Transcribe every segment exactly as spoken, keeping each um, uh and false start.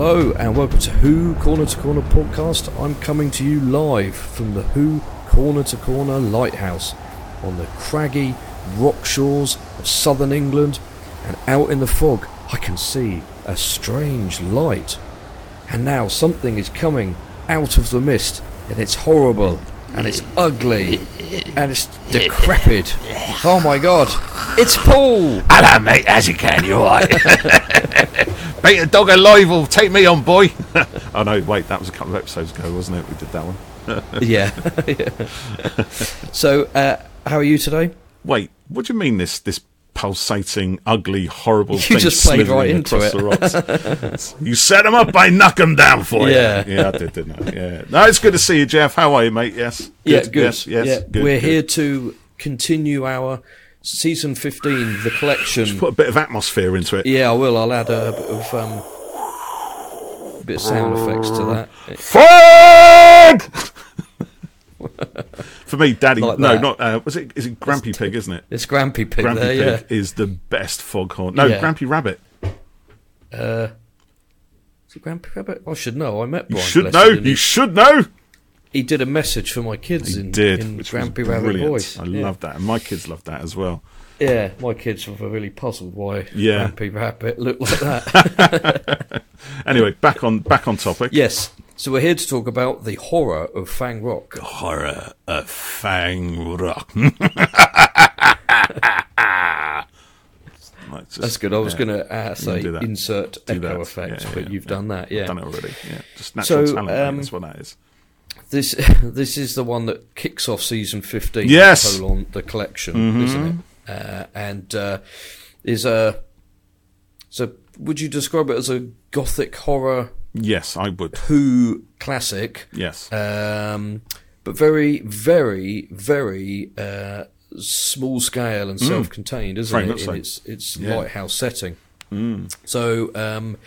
Hello and welcome to Who Corner to Corner podcast. I'm coming to you live from the Who Corner to Corner Lighthouse on the craggy rock shores of southern England, and out in the fog I can see a strange light. And now something is coming out of the mist, and it's horrible, and it's ugly, and it's decrepit. Oh my god, it's Paul! Hello mate, how's it going? You alright? Beat a dog alive or take me on, boy. Oh no, wait, that was a couple of episodes ago, wasn't it? We did that one. yeah. yeah. So, uh, how are you today? Wait, what do you mean this this pulsating, ugly, horrible you thing just played right into across it. The rocks? You set them up, I knock them down for Yeah. you. Yeah, I did, didn't I? Yeah. No, it's good to see you, Jeff. How are you, mate? Yes. Good. Yeah, good. Yes, yes, yeah. good. We're good. here to continue our season fifteen, the collection. Just put a bit of atmosphere into it. Yeah, I will. I'll add a bit of um, a bit of sound effects to that. Fog! For me, Daddy, Like no, that. not uh, was it? Is it Grampy Pig? Isn't it? It's Grampy Pig Grampy there, yeah. Pig is the best foghorn. No, Yeah. Grampy Rabbit. Uh, is it Grampy Rabbit? I should know. I met You Brian should Blessed, know. and You he, should know. he did a message for my kids He in, did, in which was Grampy Rabbit brilliant. voice. I yeah. love that, and my kids love that as well. Yeah, my kids were really puzzled why Yeah. Grampy Rabbit looked like that. Anyway, back on back on topic. Yes. So we're here to talk about the horror of Fang Rock. Horror of Fang Rock. Right, just- That's good. I was yeah, going to uh, say do that. insert do echo that. effect, Yeah, yeah, but yeah, you've yeah. done that. Yeah. I've done it already. Yeah, just natural So, talent. mate, um, that's what that is. This this is the one that kicks off season fifteen. Yes. Colon, the collection, Mm-hmm. isn't it? Uh, and uh, is a so. Would you describe it as a gothic horror Yes, I would. Who classic? Yes. Um, but very, very, very uh, small scale and self-contained, isn't Very it? much In so. its its Yeah. lighthouse setting. Mm. So, um,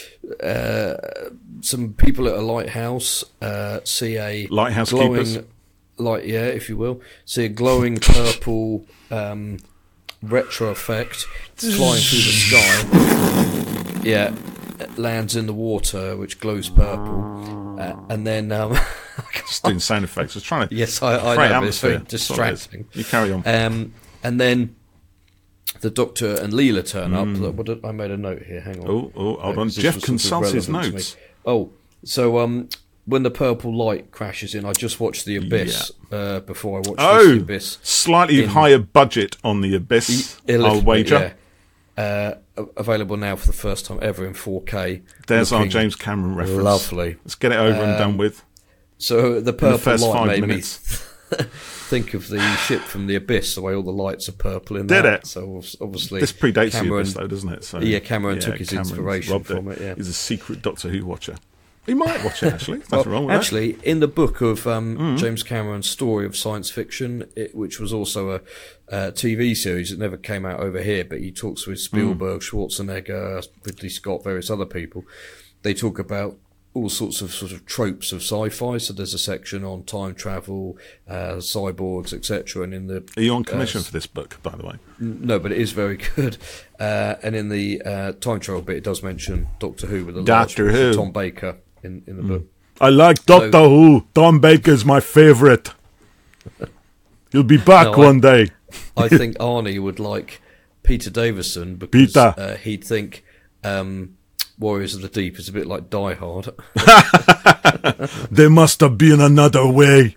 uh, some people at a lighthouse uh, see a Lighthouse glowing keepers. light, yeah, if you will, see a glowing purple um, retro effect flying through the sky. Yeah, it lands in the water, which glows purple, uh, and then um, Just doing sound effects. I was trying to yes, I, I create know, but it's very atmosphere. That's what it is. distracting. You carry on. Um, and then the Doctor and Leela turn up. Mm. What did, I made a note here. Hang on. Oh, oh, hold on. Because this Jeff was sort of consults his relevant to me. notes. Oh, so um, when the purple light crashes in, I just watched The Abyss uh, before I watched Oh, this, The Abyss. slightly in- higher budget on the Abyss, A little I'll bit, wager. yeah. Uh, a- available now for the first time ever in four K. There's our Looking James Cameron reference. Lovely. Let's get it over and done Um, with. So the purple first light five made minutes. me think of the ship from The Abyss, the way all the lights are purple in Did that. it? So obvi- obviously This predates the Cameron, Abyss, though, doesn't it? So, Yeah, Cameron took his Cameron's inspiration robbed from it, yeah. He's a secret Doctor Who watcher. He might watch it, actually. There's Well, nothing wrong with actually, in the book of um, Mm. James Cameron's story of science fiction, it, which was also a, uh T V series that never came out over here, but he talks with Spielberg, Mm. Schwarzenegger, Ridley Scott, various other people. They talk about all sorts of sort of tropes of sci-fi. So there's a section on time travel, uh, cyborgs, et cetera. And in the that. Are you on commission uh, for this book, by the way? no, but it is very good. Uh, and in the uh, time travel bit, it does mention Doctor Who with a Doctor large mention of Who. Tom Baker in, in the book. I like Doctor Who. Tom Baker's my favourite. He'll be back No, I- one day. I think Arnie would like Peter Davison because Peter. Uh, he'd think um, Warriors of the Deep is a bit like Die Hard. There must have been another way.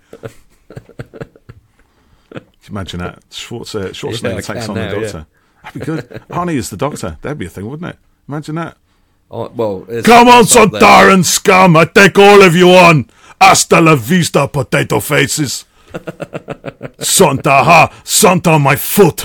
Can you imagine that? Schwarz, uh, Schwarzenegger Yeah, I takes can on now, the Doctor. That'd be good. Arnie is the Doctor. That'd be a thing, wouldn't it? Imagine that. Oh, well, it's- Come on, it's up there. Sontaran scum! I take all of you on! Hasta la vista, potato faces! Santa ha! Santa on my foot!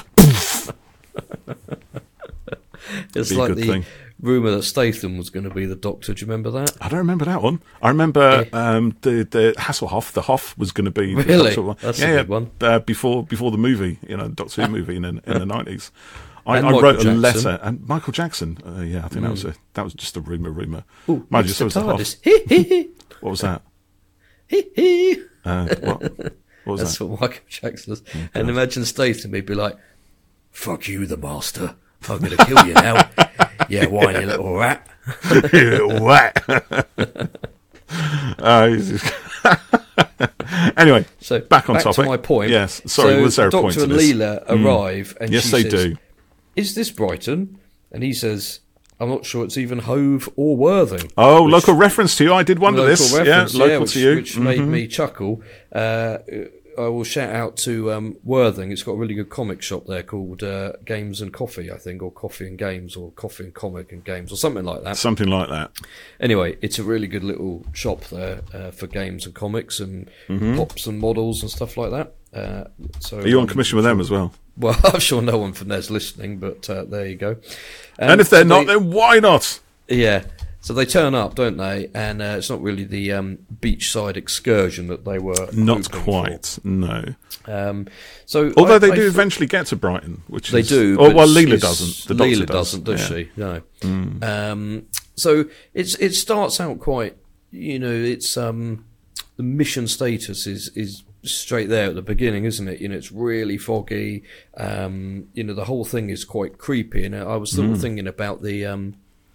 It's Be a like good the thing. rumour that Statham was going to be the Doctor. Do you remember that? I don't remember that one. I remember um, the the Hasselhoff, the Hoff was going to be the Really? Doctor one. That's a yeah, good one. Uh, before before the movie, you know, Doctor Who movie in the, in the nineties. I, And I Michael wrote a Jackson. letter, and Michael Jackson. Uh, yeah, I think that was a that was just a rumor. Rumor. Ooh, Mind it's you, so was the the Hoff. TARDIS. Hee hee hee. What was that? Hee hee. Uh, what? What was That's that? what Michael Jackson does. And imagine Statham, he'd be like, "Fuck you, the master. I'm going to kill you now. Yeah, whiny little rat. What? uh, he's just anyway, so back on back topic. To my point. Yes, sorry, so was there a Doctor point to and this? Leela arrive, mm. and yes, she they says, do. "Is this Brighton?" And he says, "I'm not sure it's even Hove or Worthing." Oh, which, local reference to you. I did wonder this. Yeah, local yeah, which, to you, which mm-hmm. made me chuckle. Uh, I will shout out to um, Worthing. It's got a really good comic shop there called uh, Games and Coffee, I think, or Coffee and Games, or Coffee and Comic and Games, or something like that. Something like that. Anyway, it's a really good little shop there uh, for games and comics and mm-hmm. pops and models and stuff like that. Uh, so, Are you on um, commission with them as well? Well, I'm sure no one from there's listening, but uh, there you go. Um, and if they're so not, they, then why not? Yeah. So they turn up, don't they? And uh, it's not really the um, beachside excursion that they were. Not quite, for. no. Um, so although I, they I do th- eventually get to Brighton, which they is, do. Oh, but well, it's, Leela it's, doesn't. The Leela doctor doesn't, does yeah. she? No. Mm. Um, so it's it starts out quite. You know, it's um, the mission status is is. straight there at the beginning, isn't it? You know, it's really foggy. Um, you know, the whole thing is quite creepy. And I was still mm. thinking about the, um,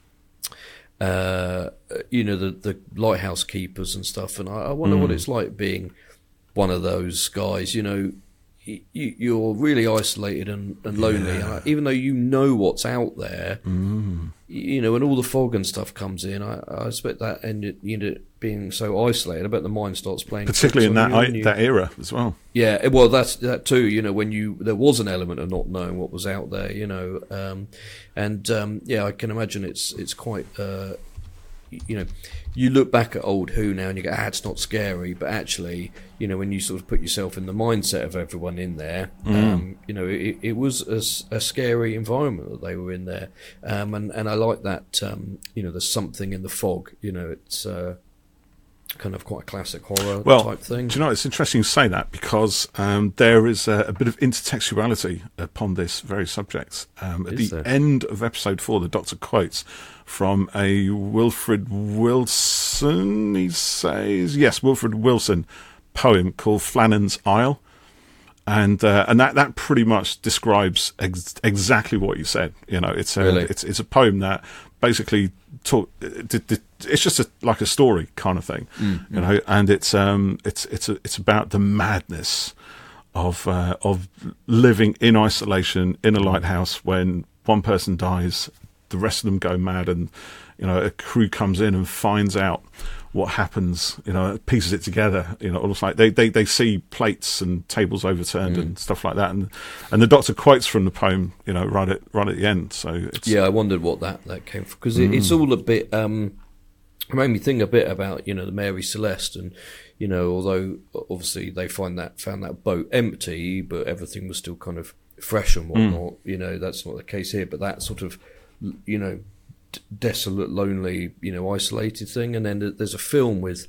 uh, you know, the, the lighthouse keepers and stuff. And I, I wonder mm. what it's like being one of those guys. You know, you, you're really isolated and, and lonely. Yeah. And even though you know what's out there, mm. you know, when all the fog and stuff comes in, I, I expect that ended, you know, being so isolated, I bet the mind starts playing. Particularly in that I, you, that era as well. Yeah, well, that's that too. You know, when you there was an element of not knowing what was out there. You know, um, and um, yeah, I can imagine it's it's quite. Uh, you know, you look back at old Who now and you go, ah, it's not scary, but actually, you know, when you sort of put yourself in the mindset of everyone in there, mm. um, you know, it, it was a, a scary environment that they were in there, um, and and I like that. Um, you know, there's something in the fog. You know, it's. Uh, kind of quite a classic horror well, type thing. Do you know, it's interesting you say that because um, there is a, a bit of intertextuality upon this very subject. Um, at is the there? end of episode four, the Doctor quotes from a Wilfred Wilson, he says, yes, Wilfred Wilson poem called Flannan's Isle. And uh, and that, that pretty much describes ex- exactly what you said. You know, it's a really? it's it's a poem that basically talk. It's just a, like a story kind of thing, mm-hmm. you know. And it's um it's it's a, it's about the madness of uh, of living in isolation in a lighthouse when one person dies, the rest of them go mad, and you know a crew comes in and finds out what happens, you know, pieces it together, you know, almost like they, they, they see plates and tables overturned mm. and stuff like that. And and the Doctor quotes from the poem, you know, right at right at the end. So it's, yeah, I wondered what that, that came from. Because mm. it, it's all a bit, um, it made me think a bit about, you know, the Mary Celeste. And, you know, although obviously they find that found that boat empty, but everything was still kind of fresh and whatnot. Mm. You know, that's not the case here. But that sort of, you know, desolate, lonely, you know, isolated thing. And then there's a film with,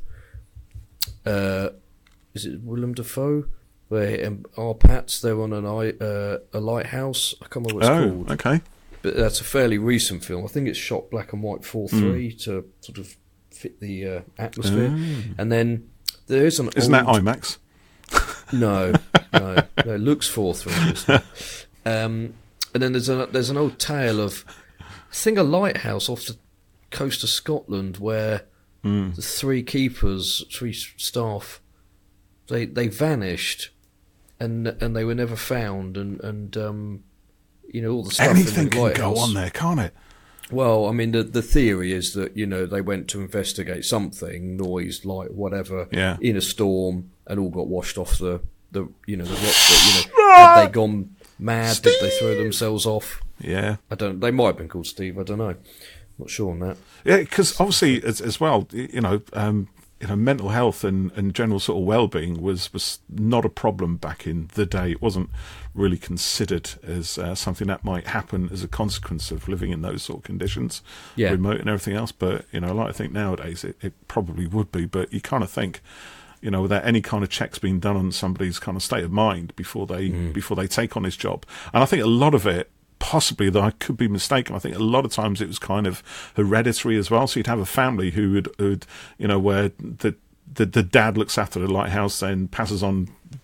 uh, is it Willem Dafoe? Where um, our Pats, they're on an uh, a lighthouse. I can't remember what it's oh, called. okay. But that's a fairly recent film. I think it's shot black and white four three mm. to sort of fit the uh, atmosphere. Oh. And then there is an Isn't old... that IMAX? No, no, no. It looks four three. Um, and then there's a there's an old tale of, I think, a lighthouse off the coast of Scotland where mm. the three keepers, three staff, they they vanished, and and they were never found, and and um, you know, all the stuff. Anything in the can lighthouse. go on there, can't it? Well, I mean, the the theory is that, you know, they went to investigate something, noise, light, whatever, yeah. in a storm, and all got washed off the the you know the rock. That, you know, had they gone mad? Steve! Did they throw themselves off? Yeah, I don't. They might have been called Steve. I don't know. Not sure on that. Yeah, because obviously as, as well, you know, um, you know, mental health and, and general sort of well-being was was not a problem back in the day. It wasn't really considered as uh, something that might happen as a consequence of living in those sort of conditions, yeah. remote and everything else. But you know, like I think nowadays it, it probably would be. But you kind of think, you know, without any kind of checks being done on somebody's kind of state of mind before they mm. before they take on this job. And I think a lot of it, possibly, though I could be mistaken, I think a lot of times it was kind of hereditary as well. So you'd have a family who would, would you know, where the, the the dad looks after the lighthouse, then passes on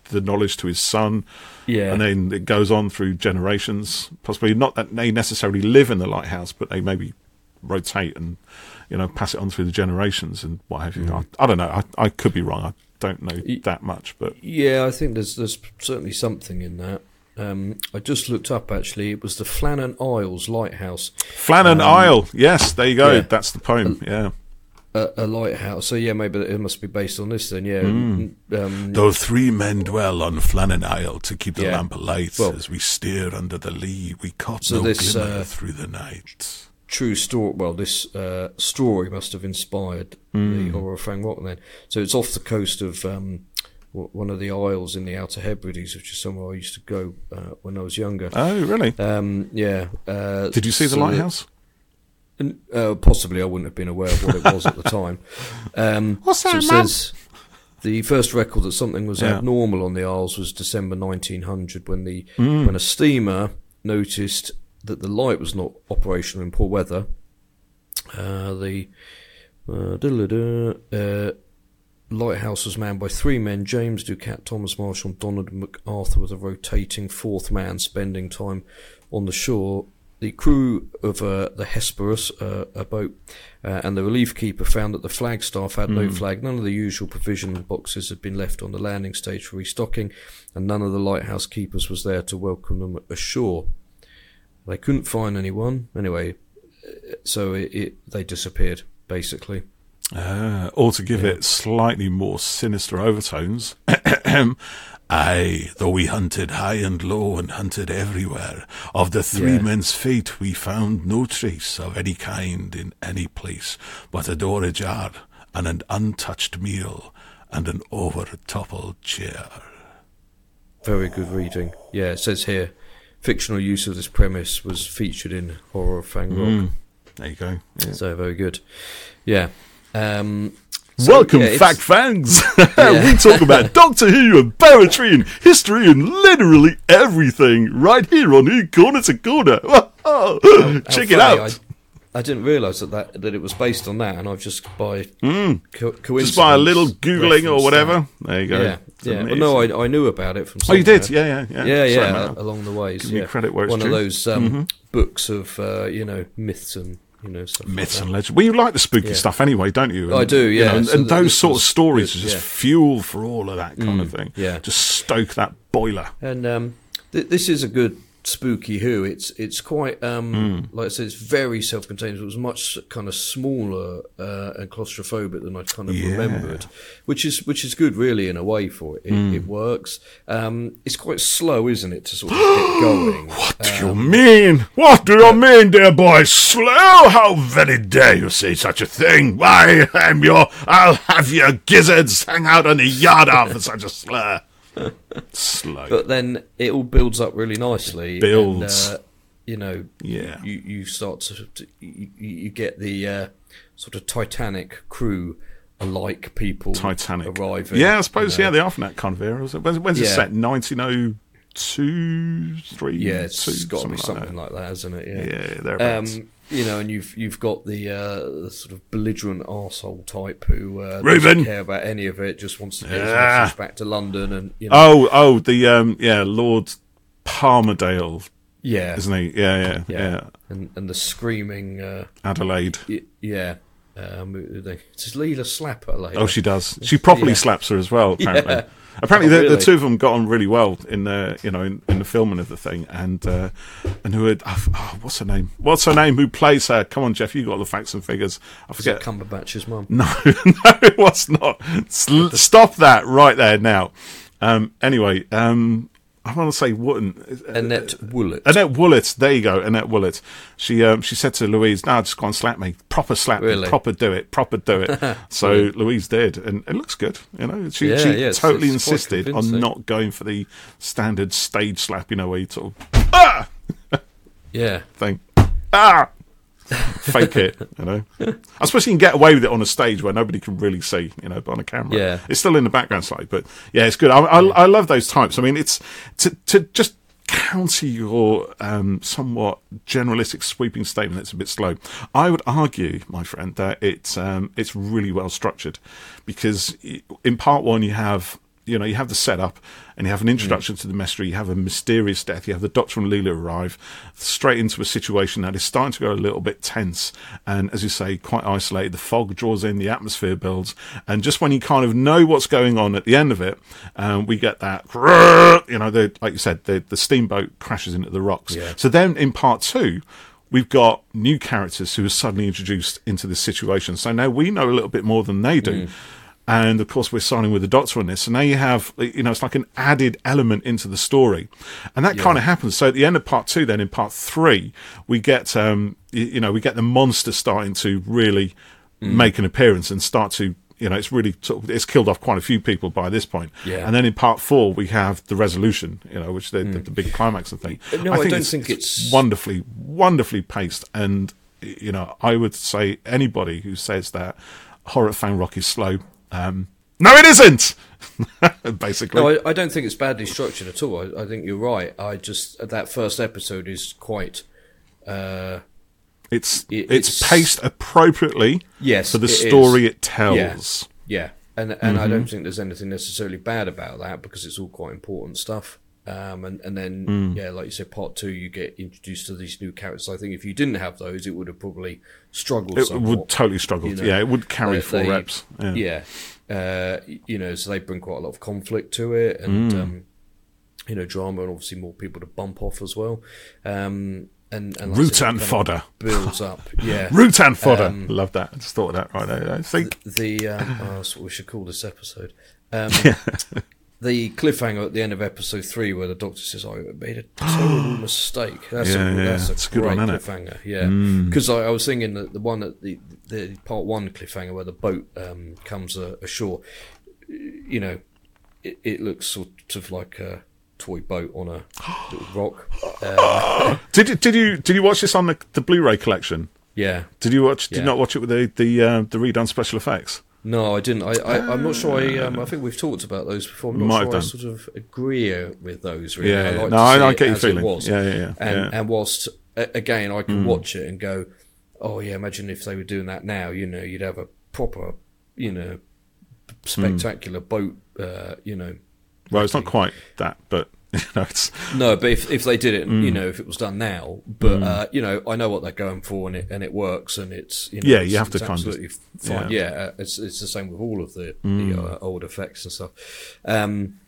the knowledge to his son. Yeah. And then it goes on through generations. Possibly not that they necessarily live in the lighthouse, but they maybe rotate and, you know, pass it on through the generations and what have you. Mm. I, I don't know. I, I could be wrong. I don't know that much, but yeah, I think there's there's certainly something in that. Um, I just looked up, actually. It was the Flannan Isles Lighthouse. Flannan um, Isle. Yes, there you go. yeah. That's the poem. Yeah. A, a lighthouse. So, yeah, maybe it must be based on this then, yeah. Mm. Um, Though three men dwell on Flannan Isle to keep the Yeah. lamp alight, Well- as we steer under the lee, we caught So no this, glimmer uh, through the night. true story. Well, this uh, story must have inspired the horror of Fang Rock then. So it's off the coast of um, w- one of the isles in the Outer Hebrides, which is somewhere I used to go uh, when I was younger. Oh, really? Um, yeah. Uh, Did you see the so lighthouse? the- uh, possibly, I wouldn't have been aware of what it was at the time. Um, What's so that, it Mum? says the first record that something was Yeah. abnormal on the Isles was December nineteen hundred, when the Mm. when a steamer noticed that the light was not operational in poor weather. Uh, the uh, diddle-a-doo, uh, lighthouse was manned by three men: James Ducat, Thomas Marshall, and Donald MacArthur, with a rotating fourth man spending time on the shore. The crew of uh, the Hesperus, uh, a boat, uh, and the relief keeper found that the flagstaff had no flag. None of the usual provision boxes had been left on the landing stage for restocking, and none of the lighthouse keepers was there to welcome them ashore. They couldn't find anyone. Anyway, uh, so it, it, they disappeared, basically. Ah, or to give Yeah. it slightly more sinister overtones. Aye, though we hunted high and low and hunted everywhere, of the three Yeah. men's fate we found no trace of any kind in any place, but a door ajar and an untouched meal and an over-toppled chair. Very good reading. Yeah, it says here, fictional use of this premise was featured in Horror of Fang Rock. Mm, there you go. Yeah. So very good. Yeah. Um, so, Welcome, yeah, it's- Fact Fangs! Yeah. We talk about Doctor Who and poetry and history and literally everything right here on Who Corner to Corner. how Check it funny, out. I, I didn't realise that, that that it was based on that, and I've just by Mm. co- coincidence Just by a little Googling or referenced whatever. that. There you go. Yeah, It's yeah. Well, amazing. no, I, I knew about it from. Oh, you did? somewhere. Yeah, yeah, yeah. Yeah, Sorry, yeah, man. along the ways. Give me yeah. credit where it's One due. of those um, Mhm. books of uh, you know myths and you know stuff Myths like and that. legends. Well, you like the spooky Yeah. stuff anyway, don't you? I do, you yeah. know, and So and that those this sort of was stories good, are just yeah. fuel for all of that kind of Mm, thing. yeah. Just stoke that boiler. And um, th- this is a good spooky Who. It's it's quite um, Mm. like I said, it's very self-contained. It was much kind of smaller uh, and claustrophobic than I kind of Yeah. remembered, which is which is good really in a way for it. It, Mm. it works. Um, it's quite slow, isn't it, to sort of get going? What do Um, you mean? What do you mean, dear boy? Slow? How very dare you say such a thing? Why, I'm your... I'll have your gizzards hang out on the yard arm for such a slur. Slow. But then it all builds up really nicely. Builds. And, uh, you know, Yeah. you, you start to, to you, you get the uh, sort of Titanic crew alike people Titanic. arriving. Yeah, I suppose, you know. yeah, they are from that kind of era. When's, when's it Yeah. set? nineteen oh two, three? Yeah, it's two, got to be like something that. like that, hasn't it? Yeah, Yeah. thereabouts. Um, you know, and you've you've got the, uh, the sort of belligerent arsehole type who uh, Reuben. doesn't care about any of it, just wants to get his Yeah. message back to London, and you know, oh, oh, the, um, yeah, Lord Palmerdale, yeah, isn't he? Yeah, yeah, yeah, yeah. and and the screaming, uh, Adelaide. y- yeah. Um, they, does Leela slap her later? Oh, she does. She properly Yeah. slaps her as well. Apparently, Yeah. apparently Oh, the, really? the two of them got on really well in the you know in, in the filming of the thing. And uh, and who had oh, oh, what's her name? What's her name? Who plays her? Come on, Jeff, you got all the facts and figures. I Is it forget. Cumberbatch's mum? No, no, it was not. S- Stop that right there now. Um, anyway, um, I want to say Wooten. Annette Woolett. Annette Woolett, there you go, Annette Woolett. She um, she said to Louise, "No, just go and slap me, proper slap me, Really? proper do it, proper do it." So Louise did, and it looks good. You know, she Yeah, she yeah, it's- totally it's quite insisted on convincing. not going for the standard stage slap. You know, where you sort of ah Yeah. thing, ah fake it. You know, I suppose you can get away with it on a stage where nobody can really see. You know, but on a camera, Yeah. it's still in the background slightly. But yeah, it's good. I, I, I love those types. I mean, it's to to just counter your um, somewhat generalistic sweeping statement that's a bit slow. I would argue, my friend, that it's um, it's really well structured because in part one you have you know, you have the setup and you have an introduction mm. to the mystery, you have a mysterious death, you have the Doctor and Leela arrive straight into a situation that is starting to go a little bit tense and, as you say, quite isolated. The fog draws in, the atmosphere builds, and just when you kind of know what's going on at the end of it, um, we get that, you know, the, like you said, the, the steamboat crashes into the rocks. Yeah. So then in part two, we've got new characters who are suddenly introduced into this situation. So now we know a little bit more than they do. Mm. And, of course, we're signing with the Doctor on this. So now you have, you know, it's like an added element into the story. And that yeah. kind of happens. So at the end of part two, then, in part three, we get, um, you, you know, we get the monster starting to really mm. make an appearance and start to, you know, it's really, sort of, it's killed off quite a few people by this point. Yeah. And then in part four, we have the resolution, you know, which is the, mm. the, the big climax of the thing. No, I, I think don't it's, think it's... it's wonderfully, wonderfully paced. And, you know, I would say anybody who says that Horror Fan Rock is slow, um, no, it isn't. Basically, no, I, I don't think it's badly structured at all. I, I think you're right. I just that first episode is quite. Uh, it's, it, it's it's paced appropriately. Yes, for the it story is. it tells. Yeah, yeah. and and mm-hmm. I don't think there's anything necessarily bad about that because it's all quite important stuff. Um, and and then mm. yeah, like you said, part two, you get introduced to these new characters. I think if you didn't have those, it would have probably struggled. It somewhat, would totally struggle. You know? Yeah, it would carry they, four they, reps. Yeah. yeah. Uh, you know, so they bring quite a lot of conflict to it, and mm. um, you know, drama, and obviously more people to bump off as well. Um, and, and like Rutan fodder builds up. Yeah, Rutan fodder. Um, Love that. I just thought of that right there. I think the, the uh, oh, that's what we should call this episode. Um, The cliffhanger at the end of episode three, where the Doctor says, "I made a terrible mistake." That's yeah, a, yeah. that's a It's great good one, cliffhanger. Yeah, Mm. because I, I was thinking that the one at the the part one cliffhanger where the boat um, comes uh, ashore, you know, it, it looks sort of like a toy boat on a little rock. Uh, did you did you did you watch this on the, the Blu-ray collection? Yeah. Did you watch? Did yeah. you not watch it with the the uh, the redone special effects? No, I didn't. I, I, I'm not sure. I, um, I think we've talked about those before. I'm not Might sure have I sort of agree with those. Really, Yeah, I yeah. like no, to I, see I it get your as it feeling. was. Yeah, yeah, yeah. And, yeah. and whilst again, I can Mm. watch it and go, "Oh yeah, imagine if they were doing that now." You know, you'd have a proper, you know, spectacular mm. boat. Uh, you know, well, it's not quite that, but. You know, it's no, but if if they did it, mm. you know, if it was done now, but mm. uh, you know, I know what they're going for, and it and it works, and it's you know, yeah, it's, you have it's to kind absolutely of fine. yeah, yeah uh, it's it's the same with all of the mm. the uh, old effects and stuff, um,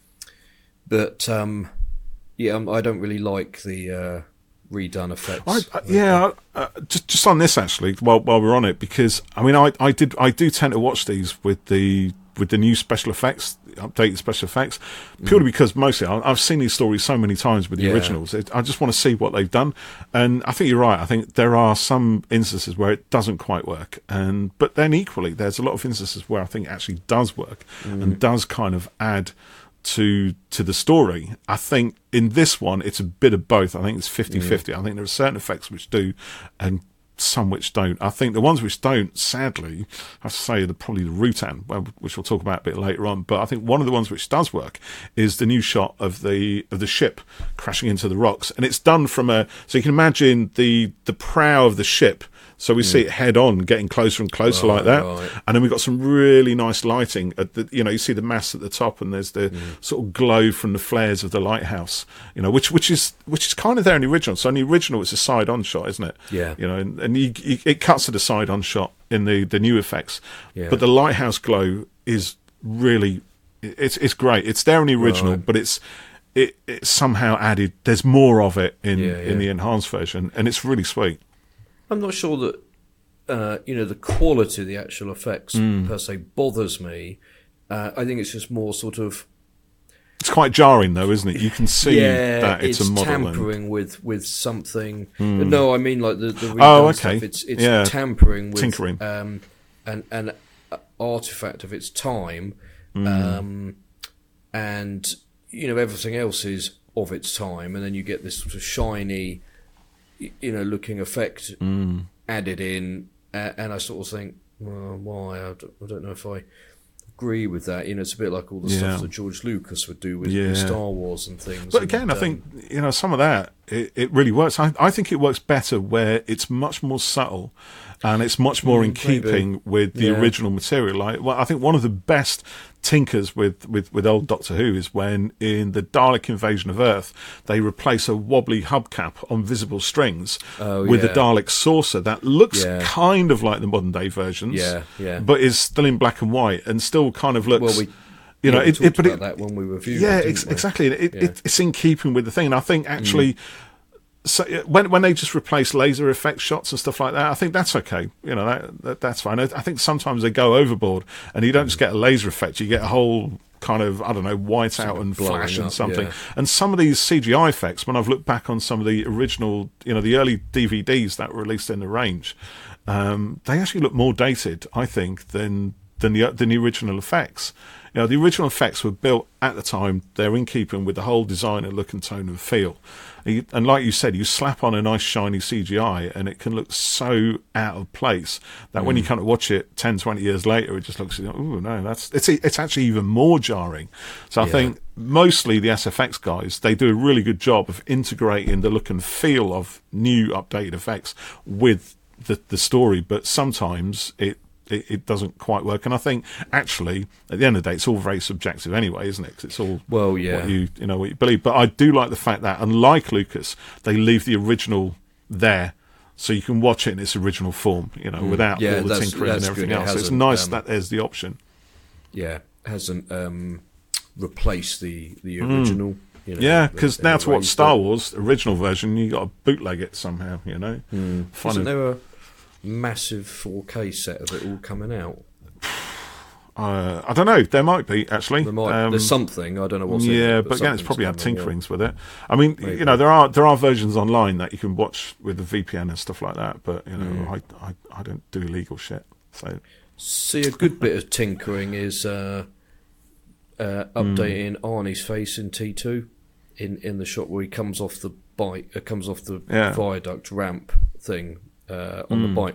but um, yeah, I don't really like the uh, redone effects. I, I, yeah, uh, just just on this actually, while while we're on it, because I mean, I I did I do tend to watch these with the. with the new special effects, updated special effects, purely mm. because mostly I, I've seen these stories so many times with the yeah. originals. It, I just want to see what they've done, and I think you're right. I think there are some instances where it doesn't quite work, and but then equally, there's a lot of instances where I think it actually does work mm. and does kind of add to to the story. I think in this one, it's a bit of both. I think it's fifty-fifty. Mm. I think there are certain effects which do, and some which don't. I think the ones which don't, sadly, I have to say, are probably the Rutan, which we'll talk about a bit later on. But I think one of the ones which does work is the new shot of the of the ship crashing into the rocks, and it's done from a. So you can imagine the the prow of the ship. So we mm. see it head on, getting closer and closer right, like that, right. and then we've got some really nice lighting. At the, you know, you see the mast at the top, and there's the mm. sort of glow from the flares of the lighthouse. You know, which which is which is kind of there in the original. So in the original, it's a side-on shot, isn't it? Yeah. You know, and, and you, you, it cuts to the side-on shot in the, the new effects. Yeah. But the lighthouse glow is really, it's it's great. It's there in the original, right. but it's it it's somehow added. There's more of it in yeah, yeah. in the enhanced version, and it's really sweet. I'm not sure that uh, you know the quality of the actual effects Mm. per se bothers me. Uh, I think it's just more sort of It's quite jarring, though, isn't it? You can see yeah, that it's, it's a model. tampering and... with, with something. Mm. No, I mean like the the Oh, redone okay. stuff. It's it's Yeah. tampering with Tinkering. um an an artifact of its time, Mm. um, and you know everything else is of its time, and then you get this sort of shiny, y- you know, looking effect Mm. added in, uh, and I sort of think, well, why? I don't, I don't know if I agree with that. You know, it's a bit like all the Yeah. stuff that George Lucas would do with, Yeah. with Star Wars and things. But and, again, I um, think, you know, some of that, it, it really works. I, I think it works better where it's much more subtle and it's much more mm, in keeping maybe. with the yeah. original material. Like, well, I think one of the best tinkers with, with, with old Doctor Who is when in the Dalek Invasion of Earth they replace a wobbly hubcap on visible strings oh, with yeah. a Dalek saucer that looks yeah. kind of like the modern day versions, yeah, yeah. but is still in black and white and still kind of looks. Well, we, you know, yeah, we it, talked it, but about it, that when we reviewed. Yeah, it, ex- we? exactly. It, yeah. it, it's in keeping with the thing, and I think actually. Mm. So when when they just replace laser effect shots and stuff like that, I think that's okay. You know, that, that that's fine. I, I think sometimes they go overboard, and you don't just get a laser effect; you get a whole kind of I don't know white out and flash and up, something. Yeah. And some of these C G I effects, when I've looked back on some of the original, you know, the early D V Ds that were released in the range, um, they actually look more dated, I think, than than the than the original effects. You know, the original effects were built at the time. They're in keeping with the whole design and look and tone and feel. And like you said, you slap on a nice shiny C G I and it can look so out of place that mm. when you kind of watch it ten, twenty years later, it just looks, oh no, that's it's it's actually even more jarring. So I yeah. think mostly the S F X guys, they do a really good job of integrating the look and feel of new updated effects with the, the story, but sometimes it It, it doesn't quite work, and I think actually at the end of the day, it's all very subjective anyway, isn't it? 'Cause it's all well, yeah, what you you know what you believe. But I do like the fact that, unlike Lucas, they leave the original there, so you can watch it in its original form, you know, mm. without yeah, all the tinkering and everything else. So it's nice um, that there's the option. Yeah, hasn't um, replaced the the original. Mm. You know, yeah, because now to watch Star that. Wars original version, you got to bootleg it somehow. You know, mm. Isn't there a massive four K set of it all coming out? Uh, I don't know. There might be actually. There might, um, there's something. I don't know what's. Yeah, in it, but, but again, it's probably had tinkerings yeah. with it. I mean, Maybe. you know, there are there are versions online that you can watch with the V P N and stuff like that. But you know, mm. I, I I don't do illegal shit. So see, a good bit of tinkering is uh, uh, updating mm. Arnie's face in T two in in the shot where he comes off the bike, uh, comes off the yeah. viaduct ramp thing. Uh, on mm. the bike,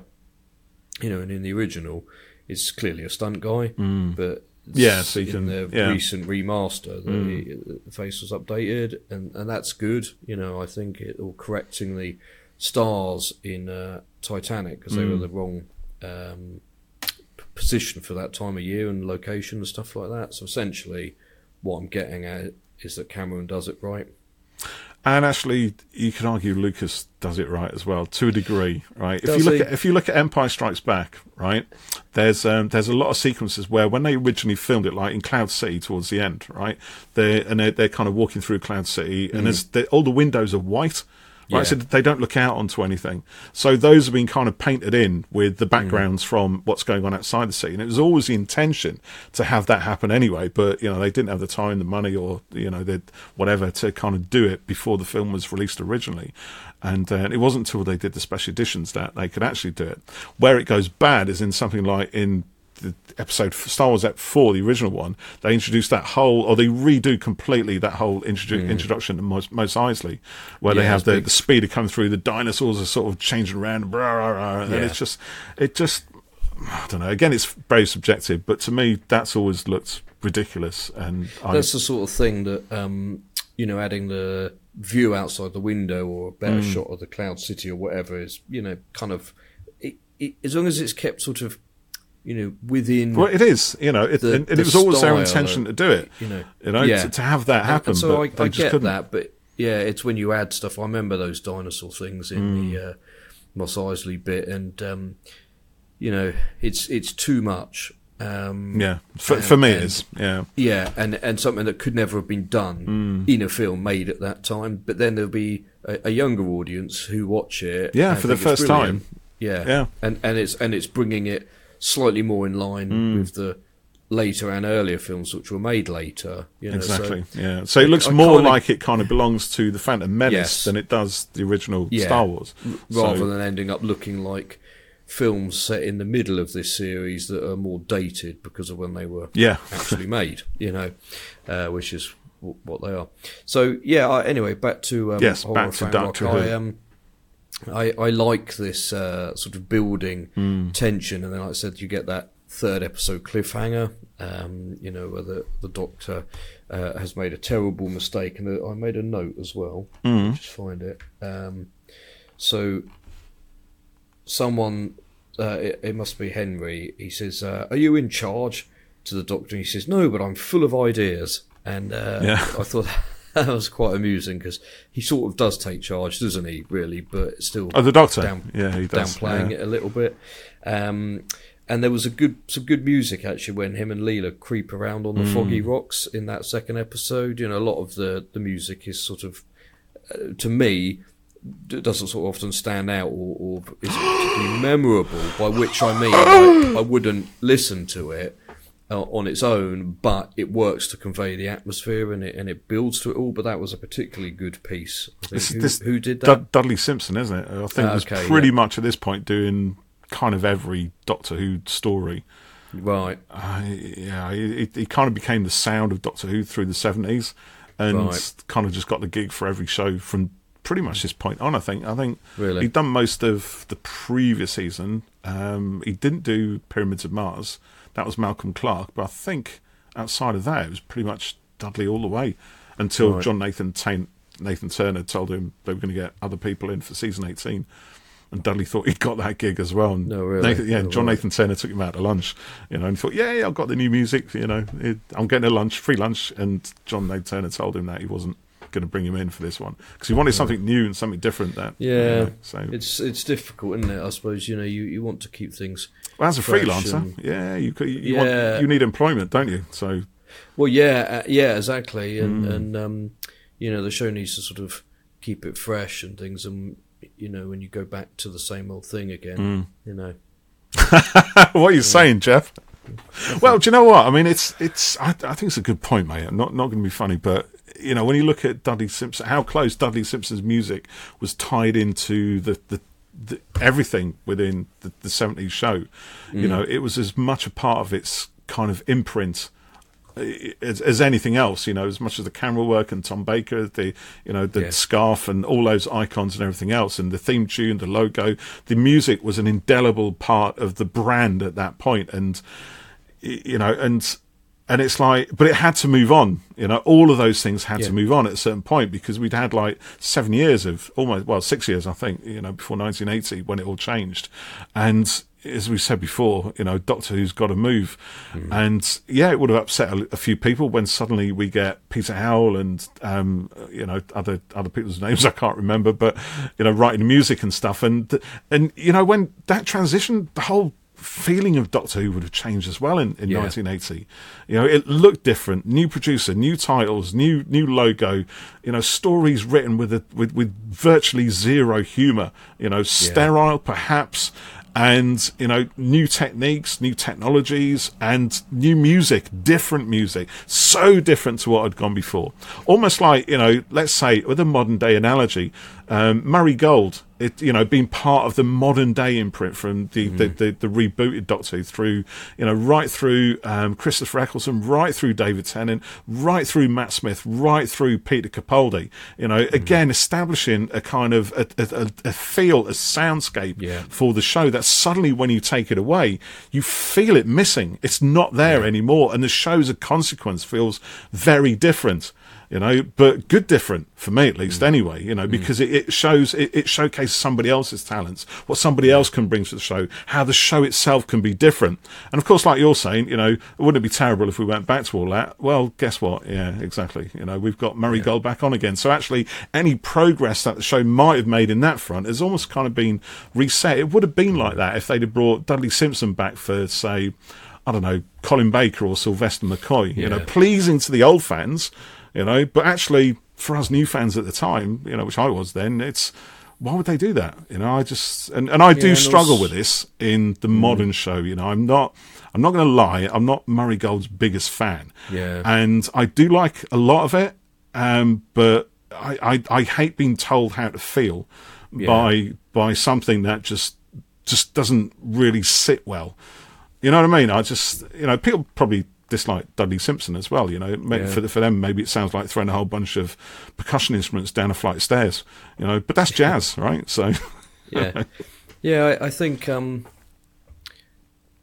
you know, and in the original, it's clearly a stunt guy, mm. but yeah, so you in can, the yeah. recent remaster, the, mm. the face was updated, and, and that's good. You know, I think it all correcting the stars in uh, Titanic because they mm. were the wrong um, position for that time of year and location and stuff like that. So essentially, what I'm getting at is that Cameron does it right. And actually, you could argue Lucas does it right as well, to a degree, right? Does if you look he? at if you look at Empire Strikes Back, right, there's um, there's a lot of sequences where when they originally filmed it, like in Cloud City towards the end, right, they and they're, they're kind of walking through Cloud City, and Mm. there's all the windows are white. Right, Yeah. so they don't look out onto anything. So those have been kind of painted in with the backgrounds mm. from what's going on outside the city. And it was always the intention to have that happen anyway. But, you know, they didn't have the time, the money, or, you know, the whatever to kind of do it before the film was released originally. And uh, it wasn't until they did the special editions that they could actually do it. Where it goes bad is in something like in the episode Star Wars Episode four, the original one, they introduced that whole, or they redo completely that whole introdu- mm. introduction to Mos, Mos Eisley, where yeah, they have the, the speeder come through, the dinosaurs are sort of changing around, blah, blah, blah, and yeah. it's just, it just, I don't know. Again, it's very subjective, but to me, that's always looked ridiculous. And that's I, the sort of thing that, um, you know, adding the view outside the window or a better mm. shot of the Cloud City or whatever is, you know, kind of, it, it, as long as it's kept sort of, you know, within. Well, it is, you know, it, the, and, and the it was always their style intention of, to do it, you know, you know, yeah. to, to have that happen. And, and so but I, I just get couldn't. that, but yeah, it's when you add stuff. I remember those dinosaur things in Mm. the uh, Mos Eisley bit, and um, you know, it's it's too much. Um, Yeah, for, and, for me, and, it is. Yeah, yeah, and and something that could never have been done mm. in a film made at that time. But then there'll be a, a younger audience who watch it. Yeah, and for the think it's first brilliant. time. Yeah, Yeah. and and it's and it's bringing it slightly more in line Mm. with the later and earlier films which were made later. You know, Exactly. So yeah. So it looks I more kinda- like it kind of belongs to the Phantom Menace Yes. than it does the original Yeah. Star Wars. rather So- than ending up looking like films set in the middle of this series that are more dated because of when they were Yeah. actually made, you know, uh, which is w- what they are. So, yeah, I, anyway, back to um, Yes, Horror back to Fan Doctor Rock. Who. I, um, I, I like this uh, sort of building Mm. tension, and then, like I said, you get that third episode cliffhanger. Um, you know, where the the Doctor uh, has made a terrible mistake, and I made a note as well. Mm. Just find it. Um, so, someone, uh, it, it must be Henry. He says, uh, "Are you in charge?" To the Doctor, and he says, "No, but I'm full of ideas." And uh, Yeah. I thought that was quite amusing because he sort of does take charge, doesn't he? Really, but still, Oh, the Doctor. down, Yeah, he does. downplaying Yeah. it a little bit. Um, and there was a good, some good music actually when him and Leela creep around on the Mm. foggy rocks in that second episode. You know, a lot of the the music is sort of, uh, to me, it doesn't sort of often stand out or, or isn't particularly memorable. By which I mean, I, I wouldn't listen to it uh, on its own, but it works to convey the atmosphere and it and it builds to it all. But that was a particularly good piece. I think. This- Who, this- who did that? Dud- Dudley Simpson, isn't it? I think Ah, was okay, pretty yeah. much at this point doing kind of every Doctor Who story. Right. Uh, yeah, he, he kind of became the sound of Doctor Who through the seventies, and Right. kind of just got the gig for every show from pretty much this point on. I think. I think Really? he'd done most of the previous season. Um, he didn't do Pyramids of Mars. That was Malcolm Clark, but I think outside of that, it was pretty much Dudley all the way until Right. John Nathan Tain- Nathan Turner told him they were going to get other people in for season eighteen. And Dudley thought he'd got that gig as well. And No, really? Nathan, yeah, Oh, John right. Nathan Turner took him out to lunch, you know, and he thought, yeah, yeah, I've got the new music, you know, it, I'm getting a lunch, free lunch. And John Nathan Turner told him that he wasn't going to bring him in for this one because he wanted something new and something different. That Yeah, you know, so it's it's difficult, isn't it? I suppose you know you, you want to keep things. well, as a fresh freelancer, and- yeah, you could, you, Yeah. want, you need employment, don't you? So Well, yeah, uh, yeah, exactly, and Mm. and um, you know the show needs to sort of keep it fresh and things, and you know when you go back to the same old thing again, Mm. you know. what are you saying, Jeff? Well, do you know what? I mean, it's it's. I, I think it's a good point, mate. I'm not not going to be funny, but you know, when you look at Dudley Simpson, how close Dudley Simpson's music was tied into the the, the everything within the, the seventies show. You know, it was as much a part of its kind of imprint as, as anything else, you know, as much as the camera work and Tom Baker, the, you know, the Yeah. scarf and all those icons and everything else, and the theme tune, the logo, the music was an indelible part of the brand at that point. And, y- you know, and, and it's like, but it had to move on, you know, all of those things had Yeah. to move on at a certain point because we'd had like seven years of almost, well, six years, I think, you know, before nineteen eighty when it all changed. And, as we said before, you know, Doctor Who's got to move. Mm. And yeah, it would have upset a, a few people when suddenly we get Peter Howell and, um, you know, other, other people's names I can't remember, but, you know, writing music and stuff. And, and, you know, when that transition, the whole feeling of Doctor Who would have changed as well in, in Yeah. nineteen eighty. You know, it looked different, new producer, new titles, new, new logo, you know, stories written with, a, with, with virtually zero humor, you know, sterile perhaps, and, you know, new techniques, new technologies, and new music, different music, so different to what had gone before. Almost like, you know, let's say, with a modern day analogy, um, Murray Gold, it, you know, being part of the modern day imprint from the, mm. the, the, the rebooted Doctor Who through, you know, right through um, Christopher Eccleston, right through David Tennant, right through Matt Smith, right through Peter Capaldi, you know, mm. again, establishing a kind of a, a, a feel, a soundscape Yeah. for the show that suddenly when you take it away, you feel it missing. It's not there Yeah. anymore. And the show as a consequence feels very different. You know, but good different for me at least. Mm. Anyway, you know, because mm. it, it shows it, it showcases somebody else's talents, what somebody else can bring to the show, how the show itself can be different. And of course, like you're saying, you know, wouldn't it be terrible if we went back to all that? Well, guess what? Yeah, exactly. You know, we've got Murray yeah. Gold back on again. So actually, any progress that the show might have made in that front has almost kind of been reset. It would have been like that if they'd have brought Dudley Simpson back for, say, I don't know, Colin Baker or Sylvester McCoy. Yeah. You know, pleasing to the old fans. You know, but actually, for us new fans at the time, you know, which I was then, it's why would they do that? You know, I just and, and I do yeah, and struggle also, with this in the mm. modern show. You know, I'm not, I'm not going to lie, I'm not Murray Gold's biggest fan. Yeah, and I do like a lot of it, um, but I, I, I hate being told how to feel yeah. by by something that just just doesn't really sit well. You know what I mean? I just, you know, people probably dislike Dudley Simpson as well, you know. Yeah. For for them, maybe it sounds like throwing a whole bunch of percussion instruments down a flight of stairs, you know. But that's jazz, right? So, yeah, yeah. I, I think um,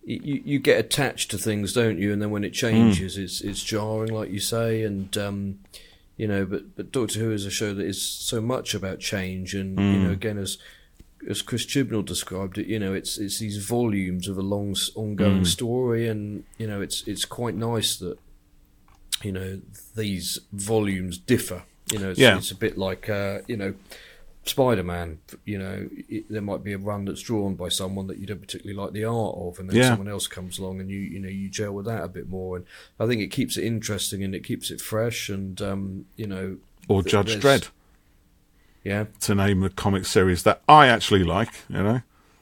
you, you get attached to things, don't you? And then when it changes, mm. it's it's jarring, like you say. And um, you know, but but Doctor Who is a show that is so much about change, and mm. you know, again, as as Chris Chibnall described it, you know, it's it's these volumes of a long ongoing mm. story, and you know, it's it's quite nice that you know these volumes differ. You know, it's, yeah. it's a bit like uh, you know. Spider-Man, you know, it, there might be a run that's drawn by someone that you don't particularly like the art of, and then yeah. someone else comes along and you, you know, you gel with that a bit more. And I think it keeps it interesting and it keeps it fresh. And um, you know, or th- Judge Dredd, yeah, to name a comic series that I actually like, you know.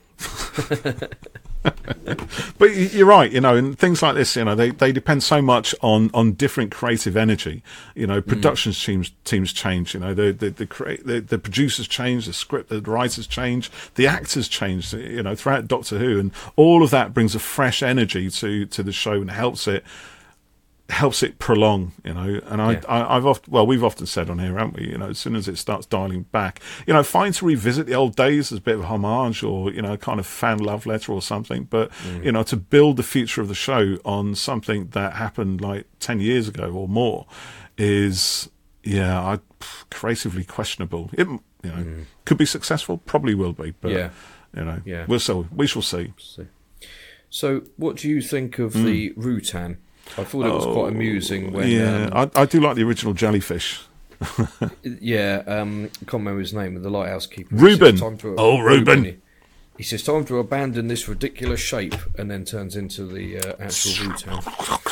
But you're right, you know, and things like this, you know, they, they depend so much on, on different creative energy. You know, production mm. teams teams change. You know, the the the, crea- the the producers change, the script, the writers change, the actors change. You know, throughout Doctor Who, and all of that brings a fresh energy to to the show and helps it. helps it prolong, you know, and I, yeah. I, I've often, well, we've often said on here, haven't we, you know, as soon as it starts dialing back, you know, fine to revisit the old days as a bit of a homage or, you know, kind of fan love letter or something, but, mm. you know, to build the future of the show on something that happened like ten years ago or more is, yeah, I, creatively questionable. It, you know, mm. could be successful, probably will be, but, yeah. you know, yeah. we'll see, we shall see. So, what do you think of mm. the Rutan? I thought it was oh, quite amusing when... Yeah, um, I, I do like the original Jellyfish. yeah, um, I can't remember his name, the lighthouse keeper. Reuben! To, oh, Reuben! He, he says, time to abandon this ridiculous shape, and then turns into the uh, actual Rutan.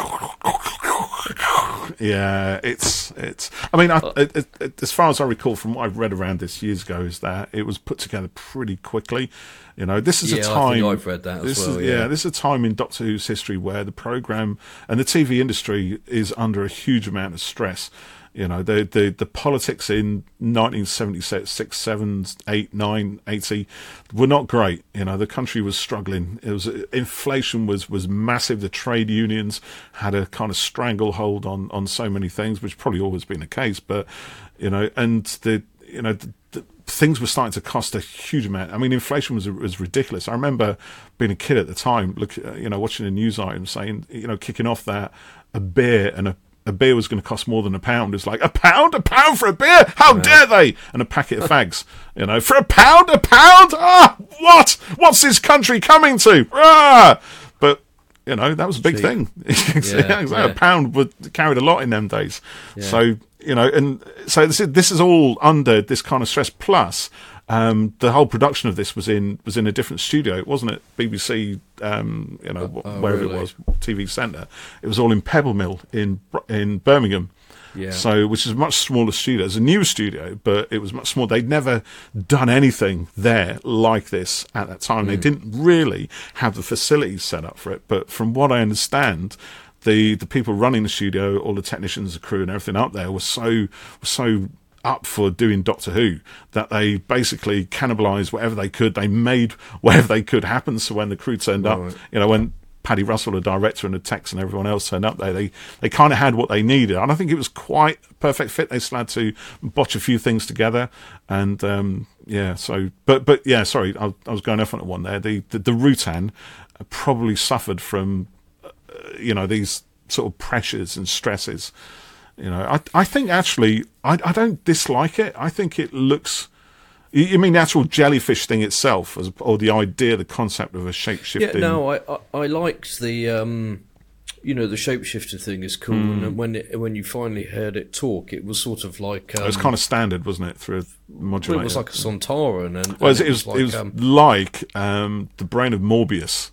Yeah, it's... it's. I mean, I, it, it, it, as far as I recall from what I've read around this years ago, is that it was put together pretty quickly. You know, this is yeah, a time... I think I've read that this as well, is, yeah. yeah. This is a time in Doctor Who's history where the programme and the T V industry is under a huge amount of stress. You know, the the, the politics in nineteen seventy-six, seven, eight, nine, eighty were not great. You know, the country was struggling. It was inflation was, was massive. The trade unions had a kind of stranglehold on, on so many things, which probably always been the case. But, you know, and the, you know, the, the, things were starting to cost a huge amount. I mean, inflation was was ridiculous. I remember being a kid at the time, look, you know, watching a news item saying, you know, kicking off that a beer and a a beer was going to cost more than a pound. It's like, a pound? A pound for a beer? How yeah. dare they? And a packet of fags, you know, for a pound? A pound? Ah, what? What's this country coming to? Ah! But, you know, that was a big Cheap. thing. yeah, yeah. A pound would carried a lot in them days. Yeah. So, you know, and so this is, this is all under this kind of stress. Plus, um, the whole production of this was in was in a different studio. It wasn't at B B C, um, you know, oh, oh, wherever really? it was, T V Centre. It was all in Pebble Mill in in Birmingham. Yeah. So, which is a much smaller studio. It's a new studio, but it was much smaller. They'd never done anything there like this at that time. Mm. They didn't really have the facilities set up for it. But from what I understand, the the people running the studio, all the technicians, the crew, and everything up there were so were so. up for doing Doctor Who that they basically cannibalised whatever they could. They made whatever they could happen. So when the crew turned up, right. you know, when Paddy Russell, the director, and the techs and everyone else turned up there, they, they kind of had what they needed. And I think it was quite a perfect fit. They still had to botch a few things together. And, um, yeah, so, but, but yeah, sorry, I, I was going off on one there. The, the, the Rutan probably suffered from, uh, you know, these sort of pressures and stresses. You know, I I think actually I I don't dislike it. I think it looks. You mean the actual jellyfish thing itself, as, or the idea, the concept of a shape-shifting? Yeah, no, I I, I liked the um, you know, the shapeshifter thing is cool, mm. and when it, when you finally heard it talk, it was sort of like um, it was kind of standard, wasn't it? Through a modulator. Well, it was like a Sontaran, and, well, and it, was, it was like, it was um, like um, the brain of Morbius,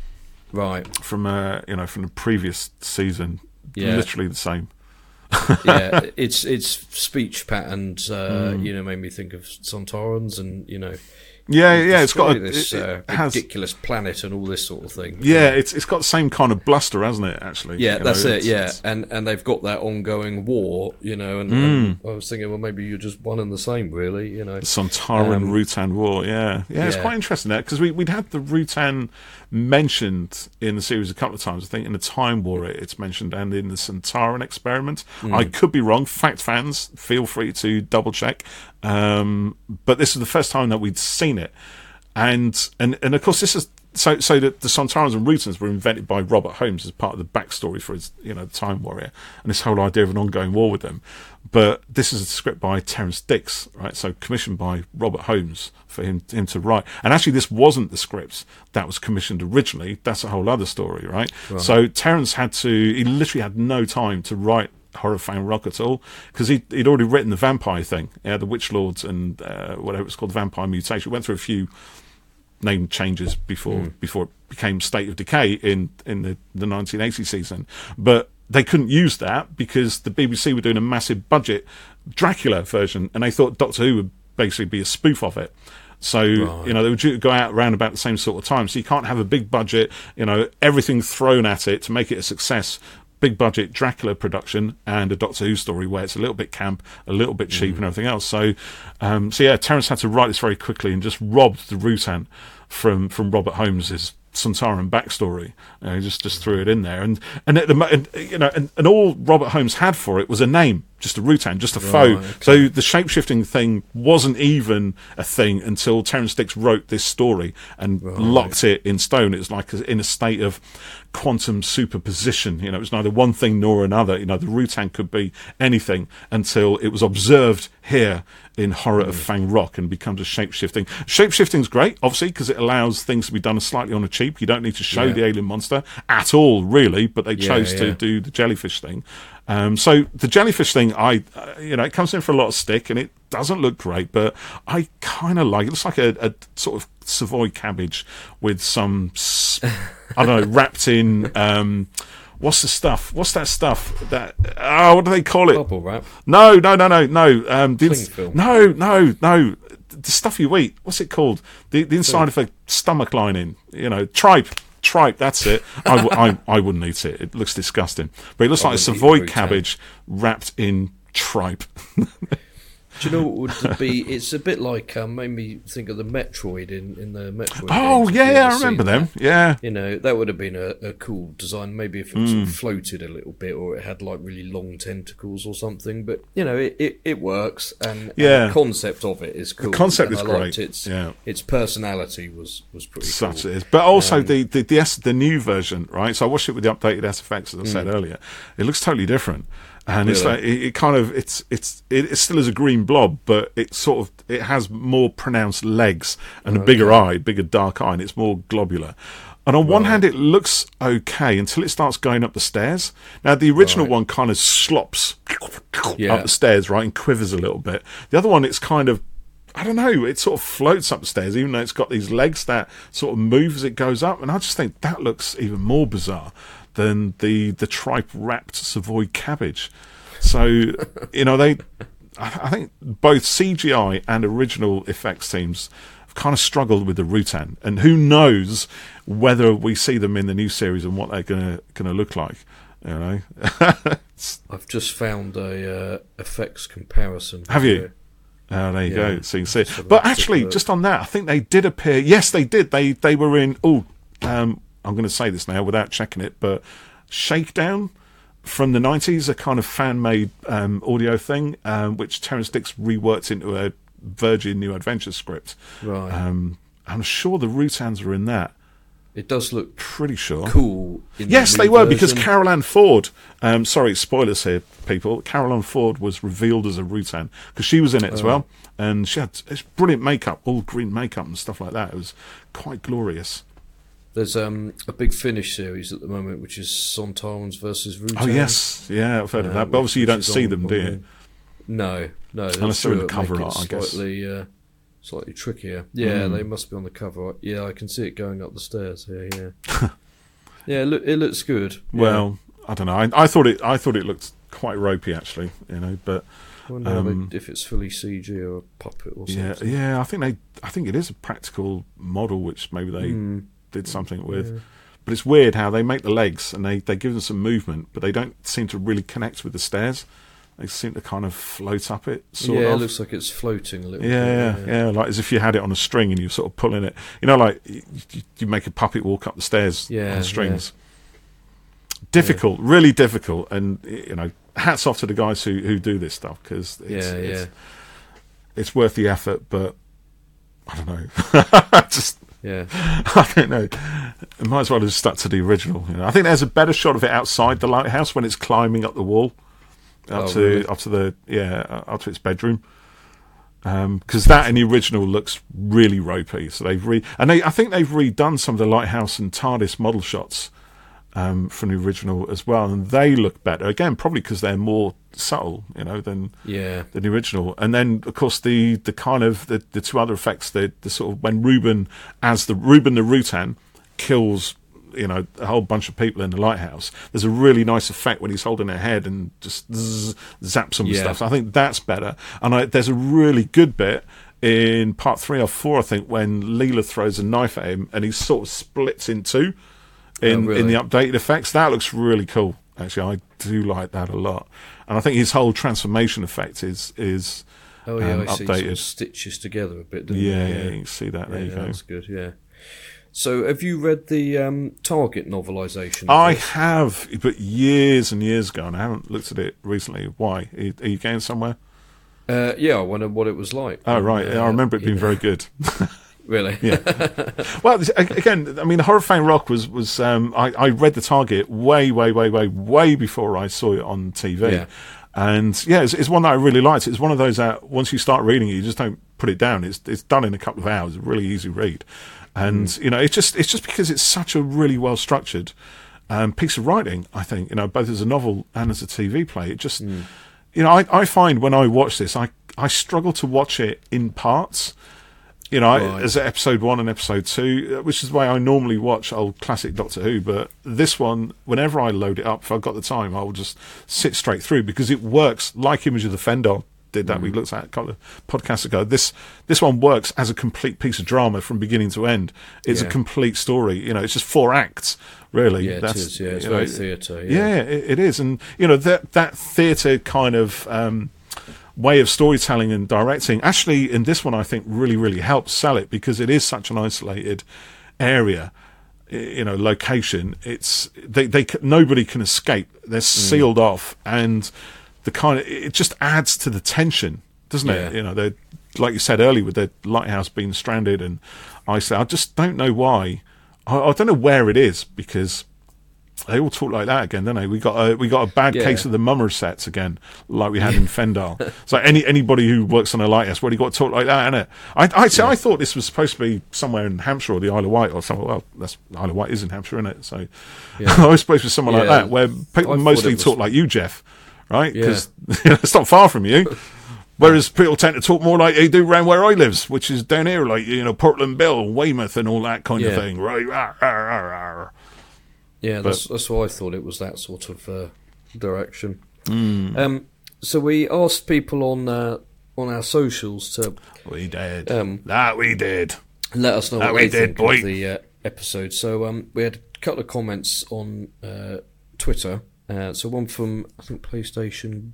right? From uh, you know, from the previous season, yeah. literally the same. yeah, its its speech patterns, uh, mm. you know, made me think of Sontarans, and you know, yeah, yeah, it's got a, this it, uh, it has, ridiculous planet and all this sort of thing. Yeah, it's it's got the same kind of bluster, hasn't it? Actually, yeah, you that's know, it. it's, Yeah, it's, and and they've got that ongoing war, you know, and, mm. and I was thinking, well, maybe you're just one and the same, really, you know. The Sontaran um, Rutan war, yeah. yeah, yeah, it's yeah. quite interesting there because we we'd had the Rutan mentioned in the series a couple of times. I think in the Time War it's mentioned, and in the Sontaran experiment. Mm. I could be wrong. Fact fans, feel free to double check. Um, but this is the first time that we'd seen it, and and and of course this is so so the, the Sontarans and Rutans were invented by Robert Holmes as part of the backstory for his, you know, the Time Warrior, and this whole idea of an ongoing war with them. But this is a script by Terrance Dicks, right? So commissioned by Robert Holmes for him him to write. And actually, this wasn't the script that was commissioned originally. That's a whole other story, right? right. So Terrance had to, he literally had no time to write Horror of Fang Rock at all, because he'd, he'd already written the vampire thing, yeah, the Witch Lords and uh, whatever it's called, Vampire Mutation. It went through a few name changes before mm. before it became State of Decay in, in the, the nineteen eighty season. But they couldn't use that because the B B C were doing a massive budget Dracula version, and they thought Doctor Who would basically be a spoof of it. So, right. you know, they were due to go out around about the same sort of time. So you can't have a big budget, you know, everything thrown at it to make it a success. Big budget Dracula production and a Doctor Who story where it's a little bit camp, a little bit cheap mm. and everything else. So, um, so yeah, Terrance had to write this very quickly and just robbed the Rutan from, from Robert Holmes's Sontaran backstory. You know, he just just threw it in there, and and, at the, and you know, and, and all Robert Holmes had for it was a name, just a Rutan, just a right, foe. Okay. So the shapeshifting thing wasn't even a thing until Terrance Dicks wrote this story and right. locked it in stone. It was like in a state of quantum superposition. You know, it was neither one thing nor another. You know, the Rutan could be anything until it was observed here in Horror mm. of Fang Rock and becomes a shape-shifting. Shape-shifting's great, obviously, because it allows things to be done slightly on a cheap. You don't need to show yeah. the alien monster at all, really, but they chose yeah, yeah. to do the jellyfish thing. Um, so the jellyfish thing, I, uh, you know, it comes in for a lot of stick, and it doesn't look great, but I kind of like it. It looks like a, a sort of Savoy cabbage with some, I don't know, wrapped in... Um, What's the stuff? What's that stuff? That oh, what do they call it? Bubble wrap. No, no, no, no, no. Um, the, Cling film. No, no, no. The stuff you eat. What's it called? The the inside Food. of a stomach lining. You know, tripe. Tripe. That's it. I, w- I, I wouldn't eat it. It looks disgusting. But it looks I like a Savoy cabbage wrapped in tripe. Do you know what would be? It's a bit like um, made me think of the Metroid in, in the Metroid. Oh games. yeah, yeah, I remember them. That. Yeah, you know that would have been a, a cool design. Maybe if it mm. sort of floated a little bit, or it had like really long tentacles or something. But you know, it, it, it works, and, yeah. and the concept of it is cool. The concept and is I great. Its, yeah, its personality was, was pretty such cool. it is. But also um, the the the, S, the new version, right? So I watched it with the updated S F X, as I said mm. earlier. It looks totally different. And really? it's like it, it kind of it's it's it, it still is a green blob, but it sort of it has more pronounced legs and a okay. bigger eye, bigger dark eye, and it's more globular. And on right. one hand, it looks okay until it starts going up the stairs. Now, the original right. one kind of slops yeah. up the stairs, right, and quivers a little bit. The other one, it's kind of I don't know, it sort of floats up the stairs, even though it's got these legs that sort of move as it goes up. And I just think that looks even more bizarre than the the tripe wrapped Savoy cabbage. So you know they, I think both C G I and original effects teams have kind of struggled with the Rutan, and who knows whether we see them in the new series and what they're gonna gonna look like. You know, I've just found a uh, effects comparison. Have you? Oh, there you yeah. go. So you can see it. But actually, just on that, I think they did appear. Yes, they did. They they were in. Oh. Um, I'm going to say this now without checking it, but Shakedown from the nineties, a kind of fan-made um, audio thing, um, which Terrance Dicks reworked into a Virgin New Adventures script. Right. Um, I'm sure the Rutans were in that. It does look pretty sure cool. In yes, the they were, version. because Carol Ann Ford, um, sorry, spoilers here, people, Carol Ann Ford was revealed as a Rutan, because she was in it as oh. well, and she had it's brilliant makeup, all green makeup and stuff like that. It was quite glorious. There's um, a big Finnish series at the moment, which is Sontarans versus Rutan. Oh, yes. Yeah, I've heard uh, of that. But obviously you don't see them, do you? No, no. Unless they're in the cover art, I guess. Slightly, uh, slightly trickier. Yeah, mm. they must be on the cover art. Yeah, I can see it going up the stairs here, yeah. yeah, look, it looks good. Well, yeah. I don't know. I, I thought it I thought it looked quite ropey, actually, you know, but... I wonder um, if it's fully C G or a puppet or something. Yeah, yeah, I think they. I think it is a practical model, which maybe they... Mm. did something with, yeah. But it's weird how they make the legs and they, they give them some movement, but they don't seem to really connect with the stairs. They seem to kind of float up it, sort yeah, of. Yeah, it looks like it's floating a little yeah, bit. Yeah, yeah, like as if you had it on a string and you're sort of pulling it. You know, like you, you make a puppet walk up the stairs yeah, on strings. Yeah. Difficult, yeah. really difficult, and you know, hats off to the guys who, who do this stuff, because it's, yeah, yeah. it's, it's worth the effort, but I don't know, just. Yeah. I don't know. It might as well have stuck to the original. You know, I think there's a better shot of it outside the lighthouse when it's climbing up the wall, up Oh, to really? up to the yeah up to its bedroom. Because that in the original looks really ropey. So they've re and they I think they've redone some of the lighthouse and TARDIS model shots um, from the original as well, and they look better again, probably because they're more subtle, you know, than Yeah. than the original. And then of course the the kind of the, the two other effects, the the sort of when Ruben as the Ruben the Rutan kills, you know, a whole bunch of people in the lighthouse. There's a really nice effect when he's holding their head and just zzz, zaps them and Yeah. stuff. So I think that's better. And I, there's a really good bit in part three or four, I think, when Leela throws a knife at him and he sort of splits in two in, Oh, really? in the updated effects. That looks really cool. Actually, I do like that a lot. And I think his whole transformation effect is is Oh yeah, um, I see. Sort updated. of stitches together a bit. Doesn't Yeah, it? yeah, you can see that. There Yeah, you go. that's good. Yeah. So, have you read the um, Target novelisation? I have, but years and years ago, and I haven't looked at it recently. Why? Are you, are you going somewhere? Uh, yeah, I wonder what it was like. Oh, right. Uh, I remember it being yeah. very good. Really? Yeah. Well, this- again, I mean, Horror Fang Rock was, was um, I, I read the Target way, way, way, way, way before I saw it on T V. Yeah. And yeah, it's, it's one that I really liked. It's one of those that once you start reading it, you just don't put it down. It's it's done in a couple of hours. It's a really easy read. And, mm. you know, it's just it's just because it's such a really well structured um, piece of writing, I think, you know, both as a novel and as a T V play. It just, mm. you know, I, I find when I watch this, I, I struggle to watch it in parts. You know, Right. I, as episode one and episode two, which is the way I normally watch old classic Doctor Who. But this one, whenever I load it up, if I've got the time, I'll just sit straight through because it works like Image of the Fendar did that mm. we looked at a couple of podcasts ago. This this one works as a complete piece of drama from beginning to end. It's Yeah. a complete story. You know, it's just four acts, really. Yeah, it That's, is. Yeah, it's you very know, theatre. Yeah, Yeah. it, it is. And, you know, that, that theatre kind of... Um, way of storytelling and directing actually in this one I think really really helps sell it because it is such an isolated area, you know, location. It's they they nobody can escape. They're sealed mm. off, and the kind of it just adds to the tension, doesn't Yeah. it? You know, they like you said earlier with the lighthouse being stranded and isolated. I just don't know why. I, I don't know where it is because they all talk like that again, don't they? We got a we got a bad Yeah. case of the mummer sets again, like we had in Fendal. So any anybody who works on a lighthouse, well, you got to talk like that, innit? I I, see, Yeah. I thought this was supposed to be somewhere in Hampshire or the Isle of Wight or something. Well, that's Isle of Wight is in Hampshire, isn't it? So Yeah. I was supposed to be someone like Yeah. that, where people I thought mostly it was- talk like you, Jeff, right? Yeah. Because it's not far from you. Whereas people tend to talk more like they do around where I lives, which is down here, like, you know, Portland Bill, Weymouth and all that kind Yeah. of thing, right? Rah, rah, rah, rah. Yeah, But- that's that's why I thought it was that sort of uh, direction. Mm. Um, so we asked people on uh, on our socials to We did. Um, that we did. let us know That what we they did, think boy. of the uh, episode. So um, we had a couple of comments on uh, Twitter. Uh, so one from I think PlayStation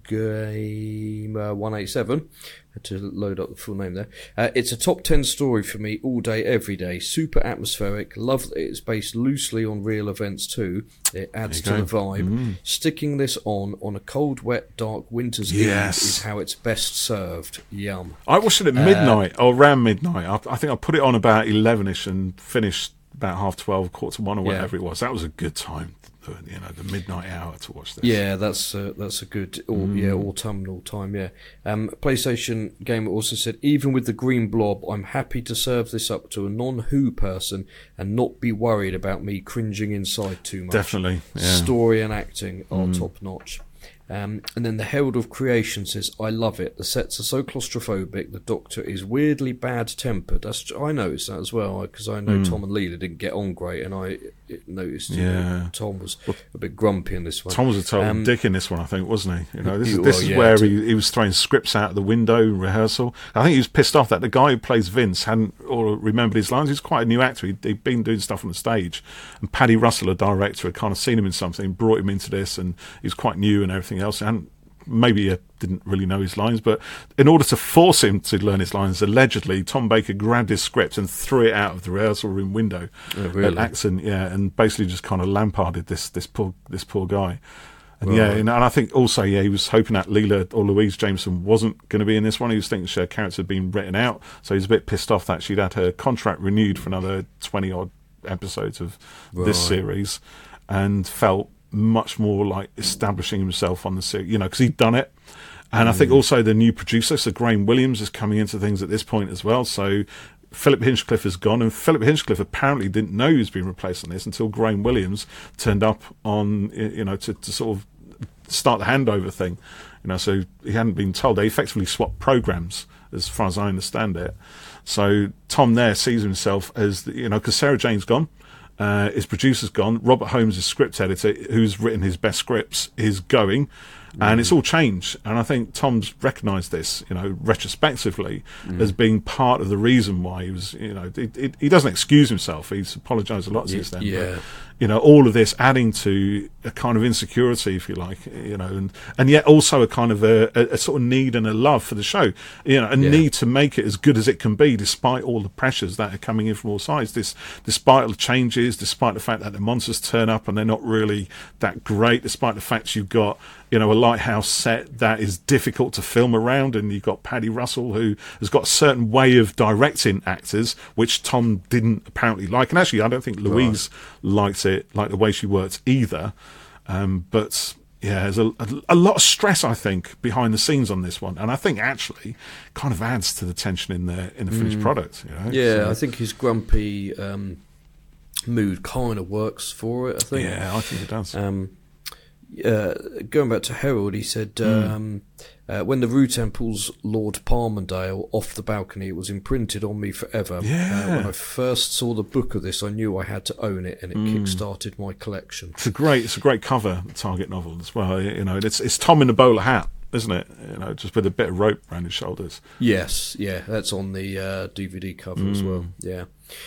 Gamer one eight seven. Had to load up the full name there. Uh, it's a top ten story for me all day, every day. Super atmospheric. Love that it's based loosely on real events too. It adds to There you the go. vibe. Mm. Sticking this on on a cold, wet, dark winter's Yes. eve is how it's best served. Yum. I watched it at midnight, or around midnight. I, I think I put it on about eleven-ish and finished about half twelve, quarter to one, or Yeah. whatever it was. That was a good time, you know, the midnight hour to watch this. Yeah, that's uh, that's a good au- Mm. yeah autumnal time. Yeah, um, PlayStation Gamer also said, even with the green blob, I'm happy to serve this up to a non-Who person and not be worried about me cringing inside too much. Definitely. Yeah. Story and acting are Mm. top notch. Um, and then the Herald of Creation says, I love it. The sets are so claustrophobic. The Doctor is weirdly bad-tempered. That's, I noticed that as well, because I know Mm. Tom and Leela didn't get on great, and I it noticed you Yeah. know, Tom was a bit grumpy in this one. Tom was a total Um, dick in this one, I think, wasn't he? You know, this is Well, this is yeah, where to- he, he was throwing scripts out the window in rehearsal. I think he was pissed off that the guy who plays Vince hadn't or remembered his lines. He's quite a new actor. He'd, he'd been doing stuff on the stage, and Paddy Russell, a director, had kind of seen him in something, brought him into this, and he was quite new and everything else. And maybe he didn't really know his lines, but in order to force him to learn his lines, allegedly, Tom Baker grabbed his script and threw it out of the rehearsal room window Oh, really? at Accent, yeah, and basically just kind of lamparded this this poor this poor guy. And yeah, and, and I think also, yeah, he was hoping that Leela or Louise Jameson wasn't going to be in this one. He was thinking her character had been written out, so he was a bit pissed off that she'd had her contract renewed for another twenty odd episodes of right. this series, and felt much more like establishing himself on the series, you know, because he'd done it. And mm. I think also the new producer, so Graham Williams, is coming into things at this point as well. So Philip Hinchcliffe has gone, and Philip Hinchcliffe apparently didn't know he was being replaced on this until Graham Williams turned up on, you know, to, to sort of start the handover thing. You know, so he hadn't been told. They effectively swapped programs, as far as I understand it. So Tom there sees himself as, the, you know, because Sarah Jane's gone, uh, his producer's gone, Robert Holmes, his script editor, who's written his best scripts, is going. Mm. And it's all changed. And I think Tom's recognised this, you know, retrospectively mm. as being part of the reason why he was, you know, it, it, he doesn't excuse himself. He's apologised a lot since then. Yeah. But, you know, all of this adding to a kind of insecurity, if you like, you know, and, and yet also a kind of a, a, a sort of need and a love for the show, you know, a yeah. need to make it as good as it can be, despite all the pressures that are coming in from all sides. This, despite the changes, despite the fact that the monsters turn up and they're not really that great, despite the fact you've got, you know, a lighthouse set that is difficult to film around, and you've got Paddy Russell, who has got a certain way of directing actors, which Tom didn't apparently like. And actually, I don't think Louise right. liked it, like the way she worked either. Um, but yeah, there's a, a, a lot of stress, I think, behind the scenes on this one, and I think actually kind of adds to the tension in the in the finished mm. product. You know? Yeah, so, I think his grumpy um, mood kind of works for it. I think. Yeah, I think it does. Um, Uh, going back to Harold, he said mm. um, uh, when the Rue Temple's Lord Palmerdale off the balcony, it was imprinted on me forever. Yeah. Uh, when I first saw the book of this, I knew I had to own it, and it mm. kick-started my collection. It's a great, it's a great cover, the Target novel as well. You know, it's it's Tom in a bowler hat, isn't it? You know, just with a bit of rope around his shoulders. Yes, yeah, that's on the uh, D V D cover mm. as well. Yeah.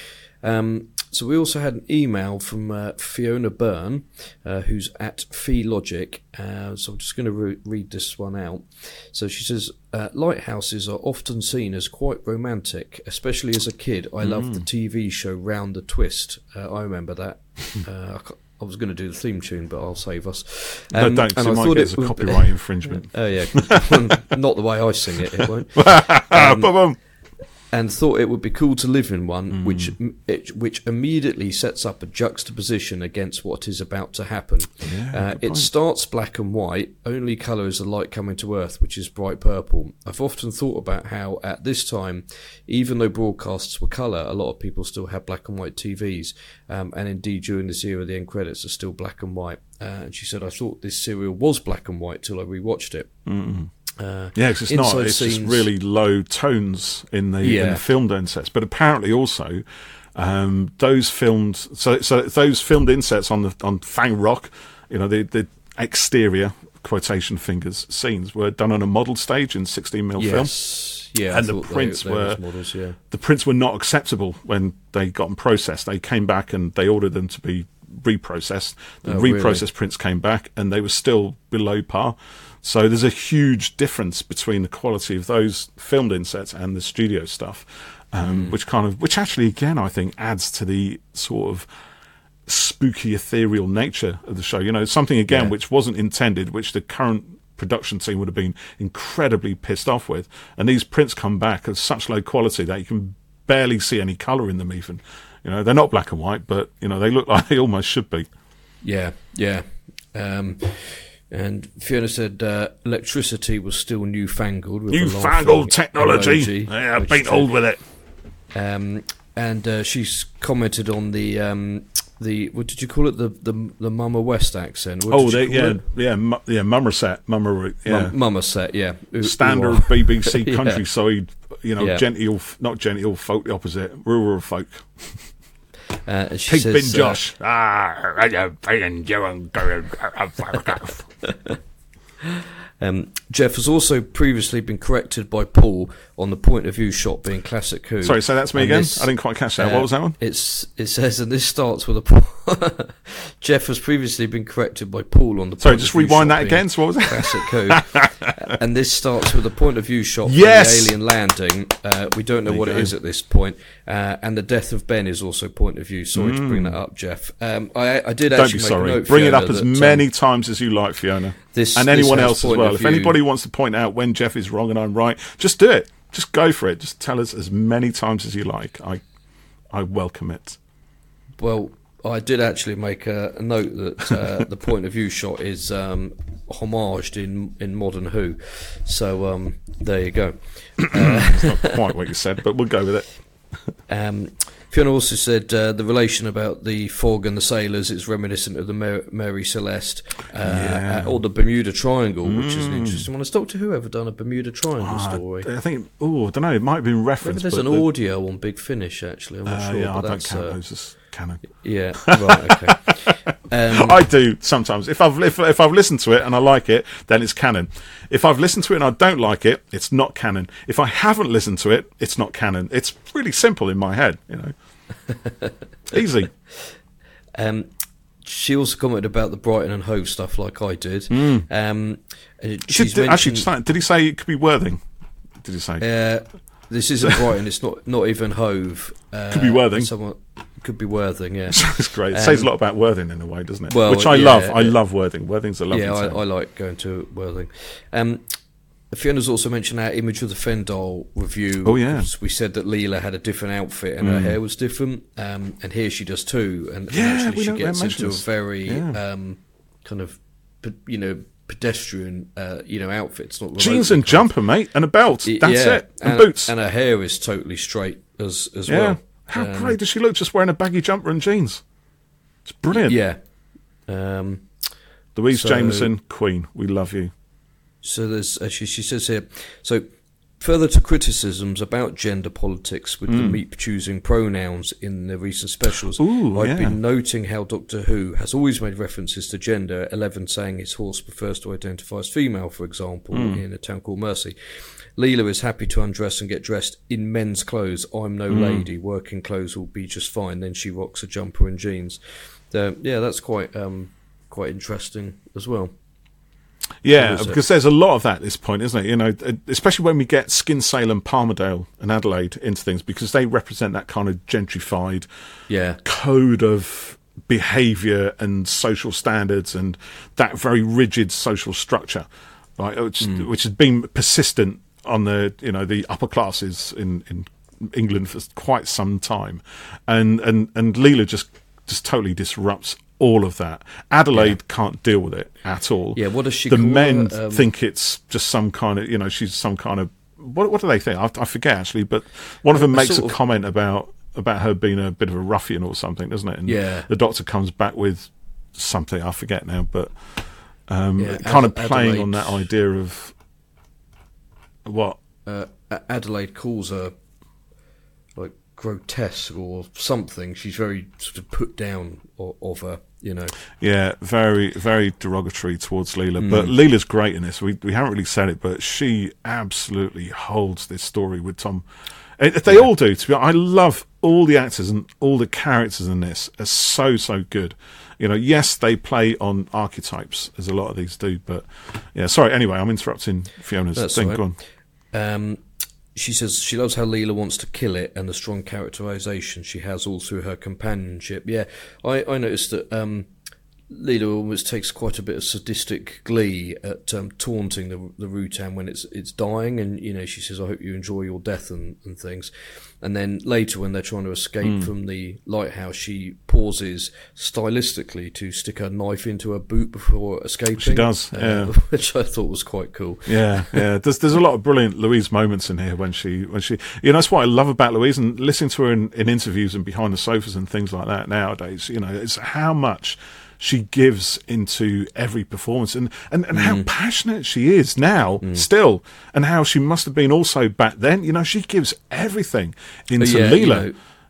Um, so we also had an email from uh, Fiona Byrne, uh, who's at FeeLogic. Uh, so I'm just going to re- read this one out. So she says, uh, lighthouses are often seen as quite romantic, especially as a kid. I mm. loved the T V show Round the Twist. Uh, I remember that. uh, I, I was going to do the theme tune, but I'll save us. Um, no, don't, because it might get as a would, copyright infringement. Oh, uh, yeah. Not the way I sing it, it won't. Um, and thought it would be cool to live in one, mm. which it, which immediately sets up a juxtaposition against what is about to happen. Yeah, uh, it starts black and white, only colour is the light coming to Earth, which is bright purple. I've often thought about how, at this time, even though broadcasts were colour, a lot of people still had black and white T Vs, um, and indeed during this era the end credits are still black and white. Uh, and she said, I thought this serial was black and white till I rewatched it. Mm. Uh, yeah, because it's not. It's scenes, just really low tones in the, yeah. in the filmed insets. But apparently, also um, those filmed. So, so those filmed insets on the on Fang Rock, you know, the the exterior quotation fingers scenes were done on a model stage in sixteen mil yes. film. Yeah, and the prints they, they were models, yeah. the prints were not acceptable when they got them processed. They came back and they ordered them to be reprocessed. The oh, reprocessed really? prints came back and they were still below par. So there's a huge difference between the quality of those filmed insets and the studio stuff, um, mm. which kind of, which actually again I think adds to the sort of spooky ethereal nature of the show. You know, something again yeah. which wasn't intended, which the current production team would have been incredibly pissed off with. And these prints come back at such low quality that you can barely see any colour in them even. You know, they're not black and white, but, you know, they look like they almost should be. Yeah, yeah. Um, and Fiona said uh, electricity was still newfangled. With newfangled technology. Yeah, I've been old with it. Um, and uh, she's commented on the... Um, The what did you call it? The the the Mama West accent. What oh, they, yeah, it? yeah, mu- yeah, Mummerset, Mummer, yeah, M- Mummerset, yeah, ooh, standard ooh, B B C countryside, yeah. you know, yeah. genteel, not genteel folk, the opposite, rural folk. Uh, and she Pig says, bin Josh. Uh, ah, Um, Jeff has also previously been corrected by Paul on the point of view shot being classic Who. Sorry, say that to me And again. this, I didn't quite catch that. uh, what was that one? It's it says, and this starts with a. Jeff has previously been corrected by Paul on the. Sorry, point just of view rewind shot that being again. So what was that? Classic Who. And this starts with a point of view shot Yes! for the alien landing. Uh, we don't know There you what it go. is at this point. Uh, and the death of Ben is also point of view. Sorry to bring that up, Jeff. Um, I, I did Mm. Don't actually be make sorry. a note, Bring it Fiona, up as that, um, many times as you like, Fiona. This, and this anyone has else as point well. of If view. anybody wants to point out when Jeff is wrong and I'm right, just do it. Just go for it. Just tell us as many times as you like. I, I welcome it. Well, I did actually make a, a note that uh, the point of view shot is um, homaged in in Modern Who. So um, there you go. Uh, It's not quite what you said, but we'll go with it. um, Fiona also said uh, the relation about the fog and the sailors is reminiscent of the Mar- Mary Celeste uh, Yeah. uh, or the Bermuda Triangle, which is an interesting one. Has Doctor Who ever done a Bermuda Triangle Ah, story? I think, oh, I don't know, it might have been Maybe referenced. there's but an the- audio on Big Finish, actually. I'm not uh, sure. yeah, I but don't that's, count uh, those as canon. Yeah, right, okay. Um, I do sometimes. If I've if, if I've listened to it and I like it, then it's canon. If I've listened to it and I don't like it, it's not canon. If I haven't listened to it, it's not canon. It's really simple in my head, you know. Easy. Um, she also commented about the Brighton and Hove stuff, like I did. Mm. Um, uh, Did, she's did- actually, mentioned, just, did he say it could be Worthing? Did he say? uh, this isn't Brighton. It's not not even Hove. Uh, Could be Worthing. Someone could be Worthing. Yeah. It's great. It Um, says a lot about Worthing in a way, doesn't it? well, Which I yeah, love. I yeah. love Worthing. Worthing's a lovely Yeah, I, town. I like going to Worthing. Um, Fiona's also mentioned our Image of the Fendal review. Oh, yeah. We said that Leela had a different outfit and her hair was different, um, and here she does too. And, and Yeah, actually we she don't- we gets haven't into a mentioned this. very Yeah. um, kind of, pe- you know, pedestrian, uh, you know, outfit. It's not Jeans remotely and kind of- jumper, mate, and a belt. Y- That's yeah, it. And, and boots. and her hair is totally straight as as yeah. well. How Um, great does she look just wearing a baggy jumper and jeans? It's brilliant. Yeah. Um, Louise So- Jameson, Queen. We love you. So there's uh, she, she says here. So further to criticisms about gender politics with the Meep choosing pronouns in the recent specials, Mm. Ooh, I've yeah. been noting how Doctor Who has always made references to gender. Eleven saying his horse prefers to identify as female, for example, Mm. in A Town Called Mercy. Leela is happy to undress and get dressed in men's clothes. I'm no Mm. lady. Working clothes will be just fine. Then she rocks a jumper and jeans. So, yeah, that's quite um, quite interesting as well. Yeah, What is it? because there's a lot of that at this point, isn't it? You know, especially when we get Skinsale and Palmerdale and Adelaide into things, because they represent that kind of gentrified Yeah. code of behaviour and social standards and that very rigid social structure, right? Which, Mm. which has been persistent on the you know the upper classes in, in England for quite some time, and and and Leela just just totally disrupts all of that. Adelaide can't deal with it at all. Yeah, what does she The call men her? Um, think it's just some kind of, you know, she's some kind of, what what do they think? I, I forget actually, but one of them A makes a sort of- comment about about her being a bit of a ruffian or something, doesn't it? And Yeah. the Doctor comes back with something, I forget now, but um, Yeah, kind of Ad- playing on Adelaide- that idea of what? uh, Adelaide calls her like grotesque or something. She's very sort of put down of, of her, you know. Yeah, very, very derogatory towards Leela. Hmm. But Leela's great in this. We we haven't really said it, but she absolutely holds this story with Tom. Eh, They all do. To be honest, I love all the actors and all the characters in this are so so good. You know, yes, they play on archetypes as a lot of these do, but yeah. Sorry. Anyway, I'm interrupting Fiona's That's thing. all right. Go on. Um, she says she loves how Leela wants to kill it and the strong characterization she has all through her companionship. Yeah, I, I noticed that um, Leela almost takes quite a bit of sadistic glee at um, taunting the the Rutan when it's it's dying, and you know she says, "I hope you enjoy your death" and, and things. And then later, when they're trying to escape Hmm. from the lighthouse, she pauses stylistically to stick her knife into her boot before escaping. She does, uh, yeah. which I thought was quite cool. Yeah, yeah. There's there's a lot of brilliant Louise moments in here when she when she you know that's what I love about Louise, and listening to her in, in interviews and behind the sofas and things like that nowadays. You know, it's how much she gives into every performance, and and, and Mm. how passionate she is now still, and how she must have been also back then. You know, she gives everything into yeah, Leela. you know,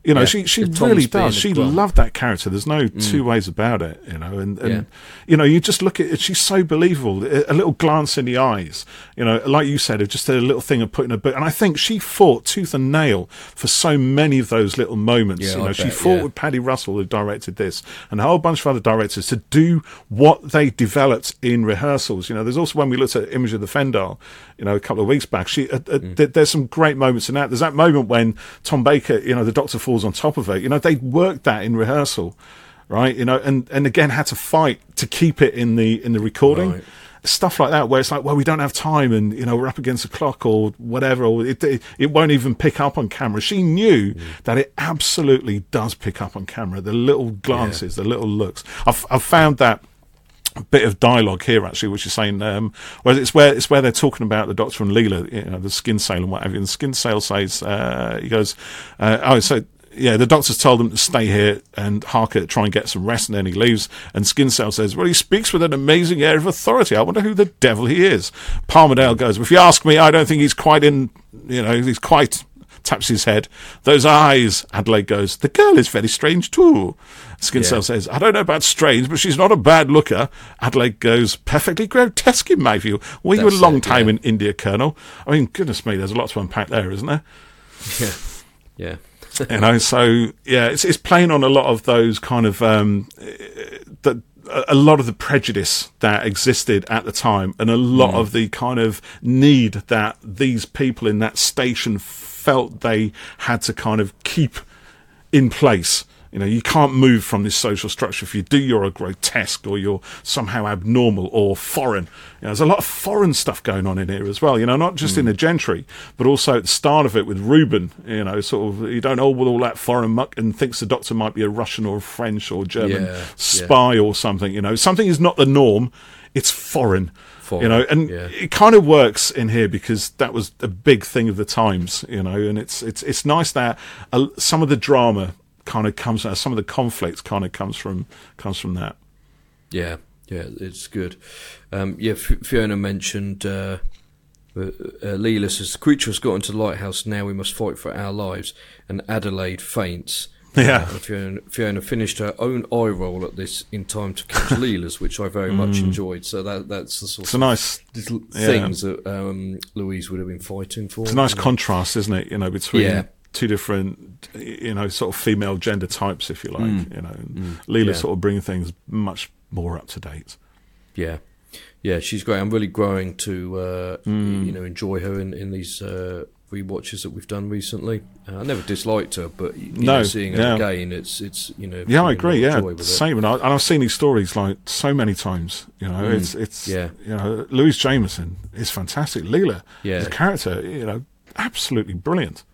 You know, Yeah. she she Tom's really being does. a She grump. loved that character. There's no two ways about it. You know, and, and Yeah. you know, you just look at it. She's so believable. A, a little glance in the eyes. You know, like you said, of just a little thing of putting a book. And I think she fought tooth and nail for so many of those little moments. Yeah, you know, I she bet, fought yeah. with Paddy Russell, who directed this, and a whole bunch of other directors to do what they developed in rehearsals. You know, there's also when we looked at Image of the Fendal, you know, a couple of weeks back. She, uh, uh, Mm. th- there's some great moments in that. There's that moment when Tom Baker, you know, the Doctor falls on top of her. You know, they worked that in rehearsal, right? You know, and, and again had to fight to keep it in the in the recording. Right. Stuff like that, where it's like, well, we don't have time, and you know, we're up against the clock or whatever, or it it, it won't even pick up on camera. She knew mm. that it absolutely does pick up on camera. The little glances, yeah. the little looks. I've I've found that bit of dialogue here actually, which is saying, um, well, it's where it's where they're talking about the Doctor and Leela, you know, the skin sale and what have you. And the skin sale says, uh, he goes, uh, oh, so. Yeah, the doctor's told them to stay here and Harker try and get some rest, and then he leaves. And Skinsale says, well, he speaks with an amazing air of authority. I wonder who the devil he is. Palmerdale goes, well, if you ask me, I don't think he's quite in, you know, he's quite, taps his head. Those eyes. Adelaide goes, the girl is very strange too. Skinsale yeah. says, I don't know about strange, but she's not a bad looker. Adelaide goes, perfectly grotesque in my view. Were That's you a long it, time yeah. in India, Colonel? I mean, goodness me, there's a lot to unpack there, isn't there? Yeah, yeah. You know, so yeah, it's it's playing on a lot of those kind of um, that a lot of the prejudice that existed at the time, and a lot mm. of the kind of need that these people in that station felt they had to kind of keep in place. You know, you can't move from this social structure. If you do, you're a grotesque, or you're somehow abnormal or foreign. You know, there's a lot of foreign stuff going on in here as well. You know, not just mm. in the gentry, but also at the start of it with Reuben. You know, sort of, you don't hold with all that foreign muck and thinks the Doctor might be a Russian or a French or German yeah, spy yeah. or something. You know, something is not the norm. It's foreign. Foreign, you know, and yeah. it kind of works in here because that was a big thing of the times. You know, and it's it's it's nice that uh, some of the drama kind of comes out, some of the conflict kind of comes from comes from that. Yeah, yeah, it's good. Um, yeah, F- Fiona mentioned uh, uh, uh, Leela says the creature has got into the lighthouse. Now we must fight for our lives. And Adelaide faints. Yeah, uh, Fiona, Fiona finished her own eye roll at this in time to catch Leela's, which I very much Mm. enjoyed. So that that's the sort it's of a nice little yeah. things that um, Louise would have been fighting for. It's a nice you know? contrast, isn't it? You know, between Yeah. two different, you know, sort of female gender types, if you like. Mm. You know, and Mm. Leela Yeah. sort of bringing things much more up to date. Yeah, yeah, she's great. I'm really growing to uh, Mm. you know enjoy her in in these uh, rewatches that we've done recently. Uh, I never disliked her, but you No, know, seeing her yeah. again, it's it's you know Yeah, I really agree. Yeah, joy with it. same. And, I, and I've seen these stories like so many times. You know, Mm. it's it's Yeah. you know, Louise Jameson is fantastic. Leela, Yeah. his character, you know, absolutely brilliant.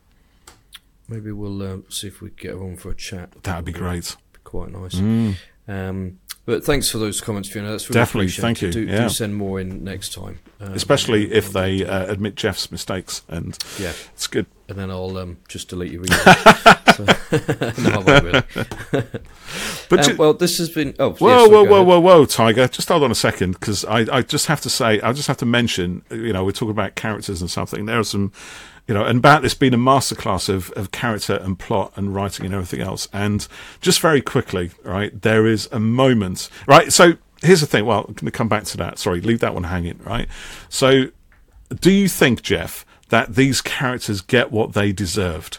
Maybe we'll um, see if we can get her on for a chat. That'd be great. Be quite nice. Mm. Um, but thanks for those comments, Fiona. That's really Definitely, appreciated. thank you, Do, yeah. do send more in next time, um, Especially if they uh, admit Jeff's mistakes, and yeah, it's good. and then I'll um, just delete your email. so, no, I won't really. But um, you- well, this has been. Oh, Whoa, yeah, sorry, whoa, go whoa, ahead. whoa, whoa, Tiger! Just hold on a second, because I, I just have to say, I just have to mention, you know, we're talking about characters and something. There are some, you know, and about this being a masterclass of of character and plot and writing and everything else. And just very quickly, right, there is a moment, right? So here's the thing. Well, I'm going to come back to that. Sorry, leave that one hanging, right? So, do you think, Jeff, that these characters get what they deserved?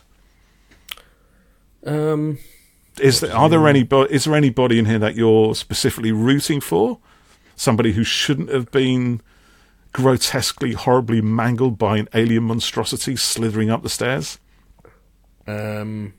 Um. Is there, are there any is there anybody in here that you're specifically rooting for? Somebody who shouldn't have been grotesquely, horribly mangled by an alien monstrosity slithering up the stairs? Um,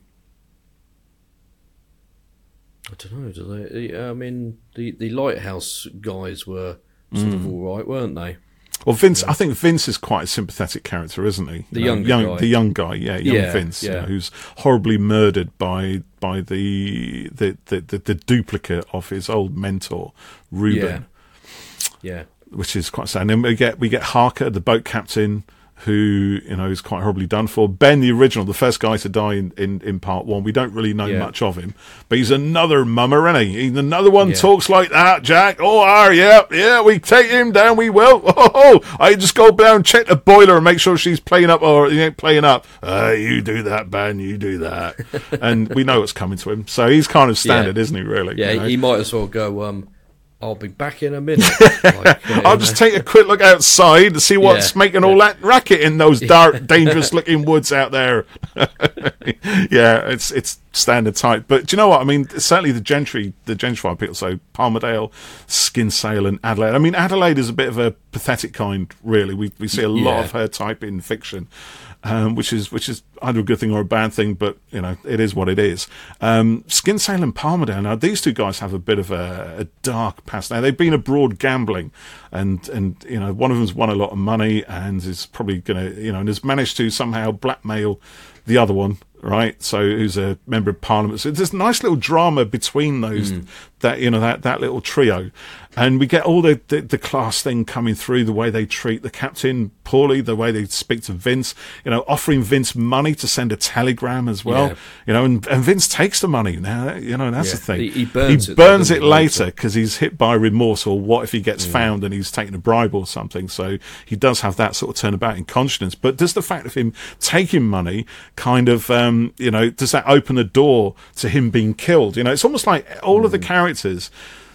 I don't know. Do they? I mean, the, the lighthouse guys were sort Mm. of all right, weren't they? Well, Vince, I think Vince is quite a sympathetic character, isn't he? The You know, younger young, guy. the young guy, yeah, young Yeah, Vince, you yeah. know, who's horribly murdered by by the the, the, the the duplicate of his old mentor, Reuben. Yeah. Which is quite sad. And then we get we get Harker, the boat captain, who, you know, is quite horribly done for. Ben, the original, the first guy to die in, in, in part one, we don't really know Yeah. much of him, but he's another mummer, isn't he? He's another one Yeah. talks like that, Jack. Oh, are, yeah, yeah, we take him down, we will. Oh, oh, I just go down and check the boiler and make sure she's playing up or he ain't playing up. Uh, you do that, Ben, you do that. And we know what's coming to him. So he's kind of standard, Yeah. isn't he, really? Yeah, you know? he might as well go, um, I'll be back in a minute. Like, uh, I'll just take a quick look outside to see what's Yeah, making yeah. all that racket in those dark, dangerous-looking woods out there. Yeah, it's it's standard type. But do you know what? I mean, certainly the gentry, the gentrified people, so Palmerdale, Skinsale and Adelaide. I mean, Adelaide is a bit of a pathetic kind, really. We we see a lot Yeah. of her type in fiction. Um, which is which is either a good thing or a bad thing, but you know it is what it is. Um, Skinsale and Palmerdale. Now these two guys have a bit of a, a dark past. Now they've been abroad gambling, and and you know one of them's won a lot of money and is probably going to you know and has managed to somehow blackmail the other one, right? So who's a member of Parliament. So there's a nice little drama between those Mm. that you know that that little trio, and we get all the, the the class thing coming through, the way they treat the captain poorly, the way they speak to Vince, you know, offering Vince money to send a telegram as well, Yeah. you know, and, and Vince takes the money now, you know, and that's Yeah. the thing. He- he burns he it, though, burns doesn't it he, later later? because he's hit by remorse, or what if he gets found and he's taken a bribe or something. So he does have that sort of turnabout in conscience. But does the fact of him taking money kind of, um, you know, does that open the door to him being killed? You know, it's almost like all of the characters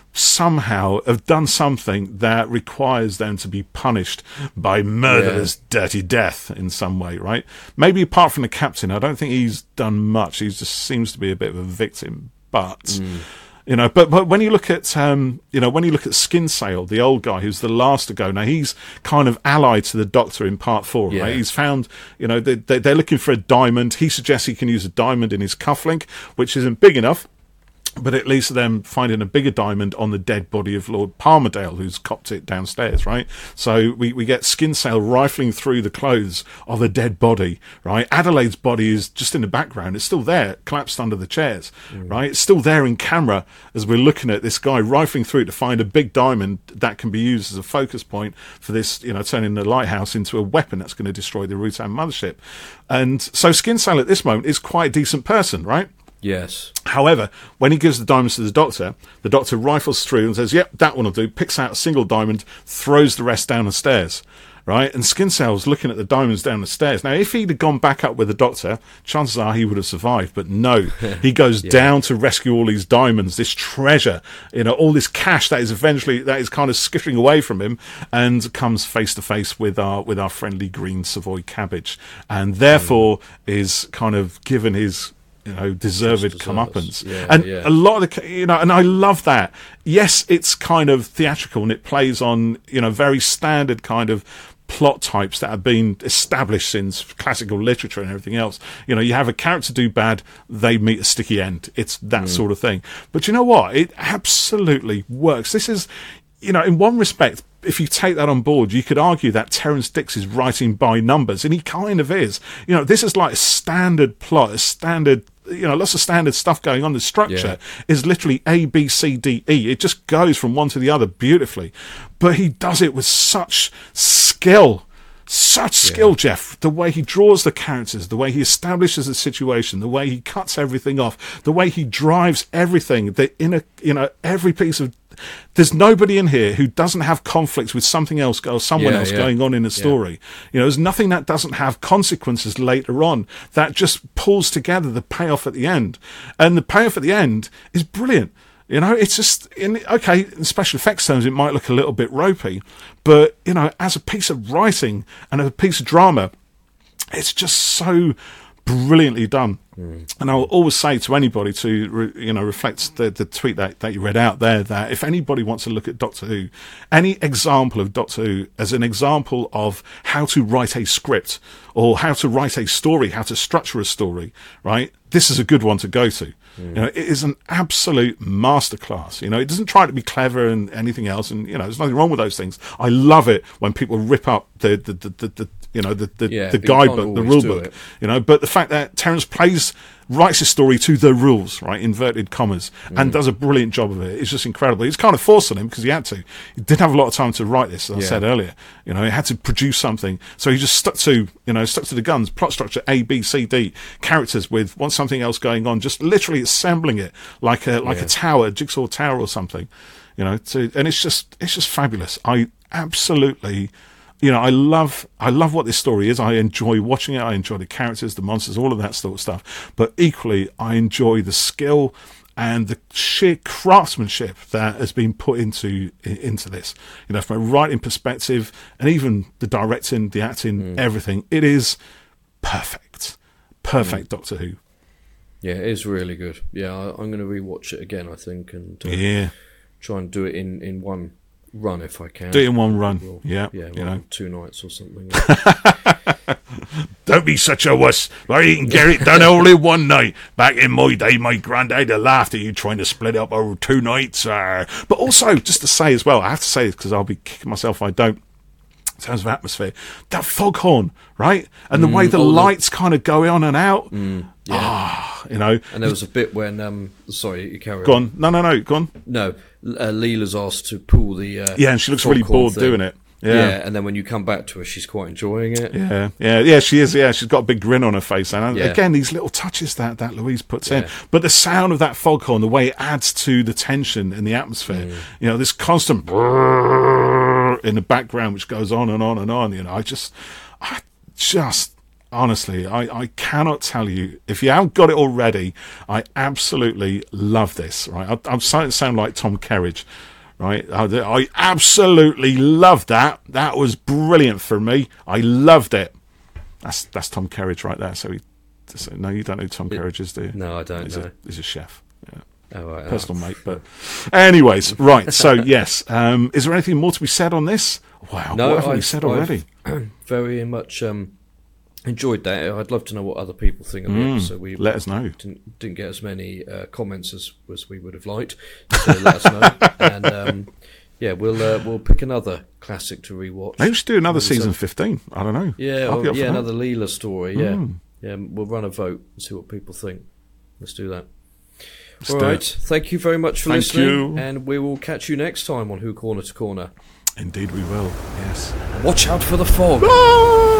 somehow have done something that requires them to be punished by murderous, dirty death in some way, right? Maybe apart from the captain, I don't think he's done much. He just seems to be a bit of a victim. But you know, but but when you look at um, you know, when you look at Skinsale, the old guy who's the last to go, now he's kind of allied to the Doctor in part four, Yeah. right? He's found, you know, they, they, they're looking for a diamond. He suggests he can use a diamond in his cufflink, which isn't big enough. But it leads to them finding a bigger diamond on the dead body of Lord Palmerdale, who's copped it downstairs, right? So we, we get Skinsale rifling through the clothes of a dead body, right? Adelaide's body is just in the background. It's still there, collapsed under the chairs, right? It's still there in camera as we're looking at this guy rifling through to find a big diamond that can be used as a focus point for this, you know, turning the lighthouse into a weapon that's going to destroy the Rutan mothership. And so Skinsale at this moment is quite a decent person, right? Yes. However, when he gives the diamonds to the Doctor, the Doctor rifles through and says, yep, that one will do, picks out a single diamond, throws the rest down the stairs, right? And Skinsale's looking at the diamonds down the stairs. Now, if he'd have gone back up with the Doctor, chances are he would have survived, but no. He goes Yeah. down to rescue all these diamonds, this treasure, you know, all this cash that is eventually, that is kind of skittering away from him, and comes face to face with our, with our friendly green Savoy cabbage, and therefore is kind of given his, you know, deserved Just comeuppance. deserves. Yeah, and yeah. a lot of the, you know, and I love that. Yes, it's kind of theatrical and it plays on, you know, very standard kind of plot types that have been established since classical literature and everything else. You know, you have a character do bad, they meet a sticky end. It's that Mm. sort of thing. But you know what? It absolutely works. This is, you know, in one respect, if you take that on board, you could argue that Terrance Dicks is writing by numbers, and he kind of is. You know, this is like a standard plot, a standard, you know, lots of standard stuff going on. The structure Yeah. is literally A, B, C, D, E. It just goes from one to the other beautifully. But he does it with such skill. Such skill, Jeff. The way he draws the characters, the way he establishes the situation, the way he cuts everything off, the way he drives everything, the inner, you know, every piece of. There's nobody in here who doesn't have conflicts with something else or someone Yeah, else yeah. going on in a story. You know, there's nothing that doesn't have consequences later on that just pulls together the payoff at the end. And the payoff at the end is brilliant. You know, it's just, in, okay, in special effects terms, it might look a little bit ropey, but, you know, as a piece of writing and a piece of drama, it's just so brilliantly done. Mm. And I'll always say to anybody to, re, you know, reflect the, the tweet that, that you read out there, that if anybody wants to look at Doctor Who, any example of Doctor Who as an example of how to write a script or how to write a story, how to structure a story, right? This is a good one to go to. Mm. You know, it is an absolute masterclass. You know, it doesn't try to be clever and anything else. And, you know, there's nothing wrong with those things. I love it when people rip up the, the, the, the, the you know, the, the, yeah, the but you can't guidebook, the always rule do book, it. you know, but the fact that Terrance plays writes his story to the rules, right, inverted commas, mm. and does a brilliant job of it. It's just incredible. It's kind of forced on him because he had to. He didn't have a lot of time to write this, as yeah. I said earlier. You know, he had to produce something, so he just stuck to, you know, stuck to the guns. Plot structure A, B, C, D, characters with want something else going on, just literally assembling it like a like yeah. a tower, a jigsaw tower or something. You know, to, and it's just it's just fabulous. I absolutely. You know, I love, I love what this story is. I enjoy watching it. I enjoy the characters, the monsters, all of that sort of stuff. But equally, I enjoy the skill and the sheer craftsmanship that has been put into into this. You know, from a writing perspective, and even the directing, the acting, mm. everything. It is perfect, perfect mm. Doctor Who. Yeah, it is really good. Yeah, I, I'm going to rewatch it again, I think, and uh, yeah, try and do it in in one run if I can. Do it in one run. We'll, yeah, yeah, you know, two nights or something. Don't be such a wuss. Why you can get it done all in one night. Back in my day, my granddad laughed at you trying to split up over two nights. Uh. But also, just to say as well, I have to say this because I'll be kicking myself if I don't. In terms of atmosphere, that foghorn, right, and the mm, way the lights the... kind of go on and out. Mm, yeah. Ah, you know. And there was a bit when, um, sorry, you carry go on. on. No, no, no, go on. No, uh, Leela's asked to pull the. Uh, yeah, and she looks really bored thing. doing it. Yeah. yeah, and then when you come back to her, she's quite enjoying it. Yeah, yeah, yeah. She is. Yeah, she's got a big grin on her face, and yeah. again, these little touches that that Louise puts yeah. in. But the sound of that foghorn, the way it adds to the tension in the atmosphere. Mm. You know, this constant brrr in the background, which goes on and on and on. You know, I just, I just. Honestly, I, I cannot tell you. If you haven't got it already, I absolutely love this. Right, I, I'm starting to sound like Tom Kerridge. Right, I, I absolutely loved that. That was brilliant for me. I loved it. That's that's Tom Kerridge right there. So he, so, no, you don't know who Tom Kerridge is, do you? No, I don't he's know. A, he's a chef. Yeah. Oh, right, personal oh. mate. But anyways, right. So yes, um, is there anything more to be said on this? Wow, no, what have I've, we said already? I've very much um, enjoyed that. I'd love to know what other people think of mm, it. So we let us know. Didn't, didn't get as many uh, comments as, as we would have liked. So let us know. And um, yeah, we'll uh, we'll pick another classic to rewatch. Maybe we should do another season fifteen. I don't know. Yeah, or, yeah, another Leela story. Yeah, mm. yeah. We'll run a vote and see what people think. Let's do that. Let's All do right. It. Thank you very much for Thank listening, you. and we will catch you next time on Who Corner to Corner. Indeed, we will. Yes. Watch out for the fog. Ah!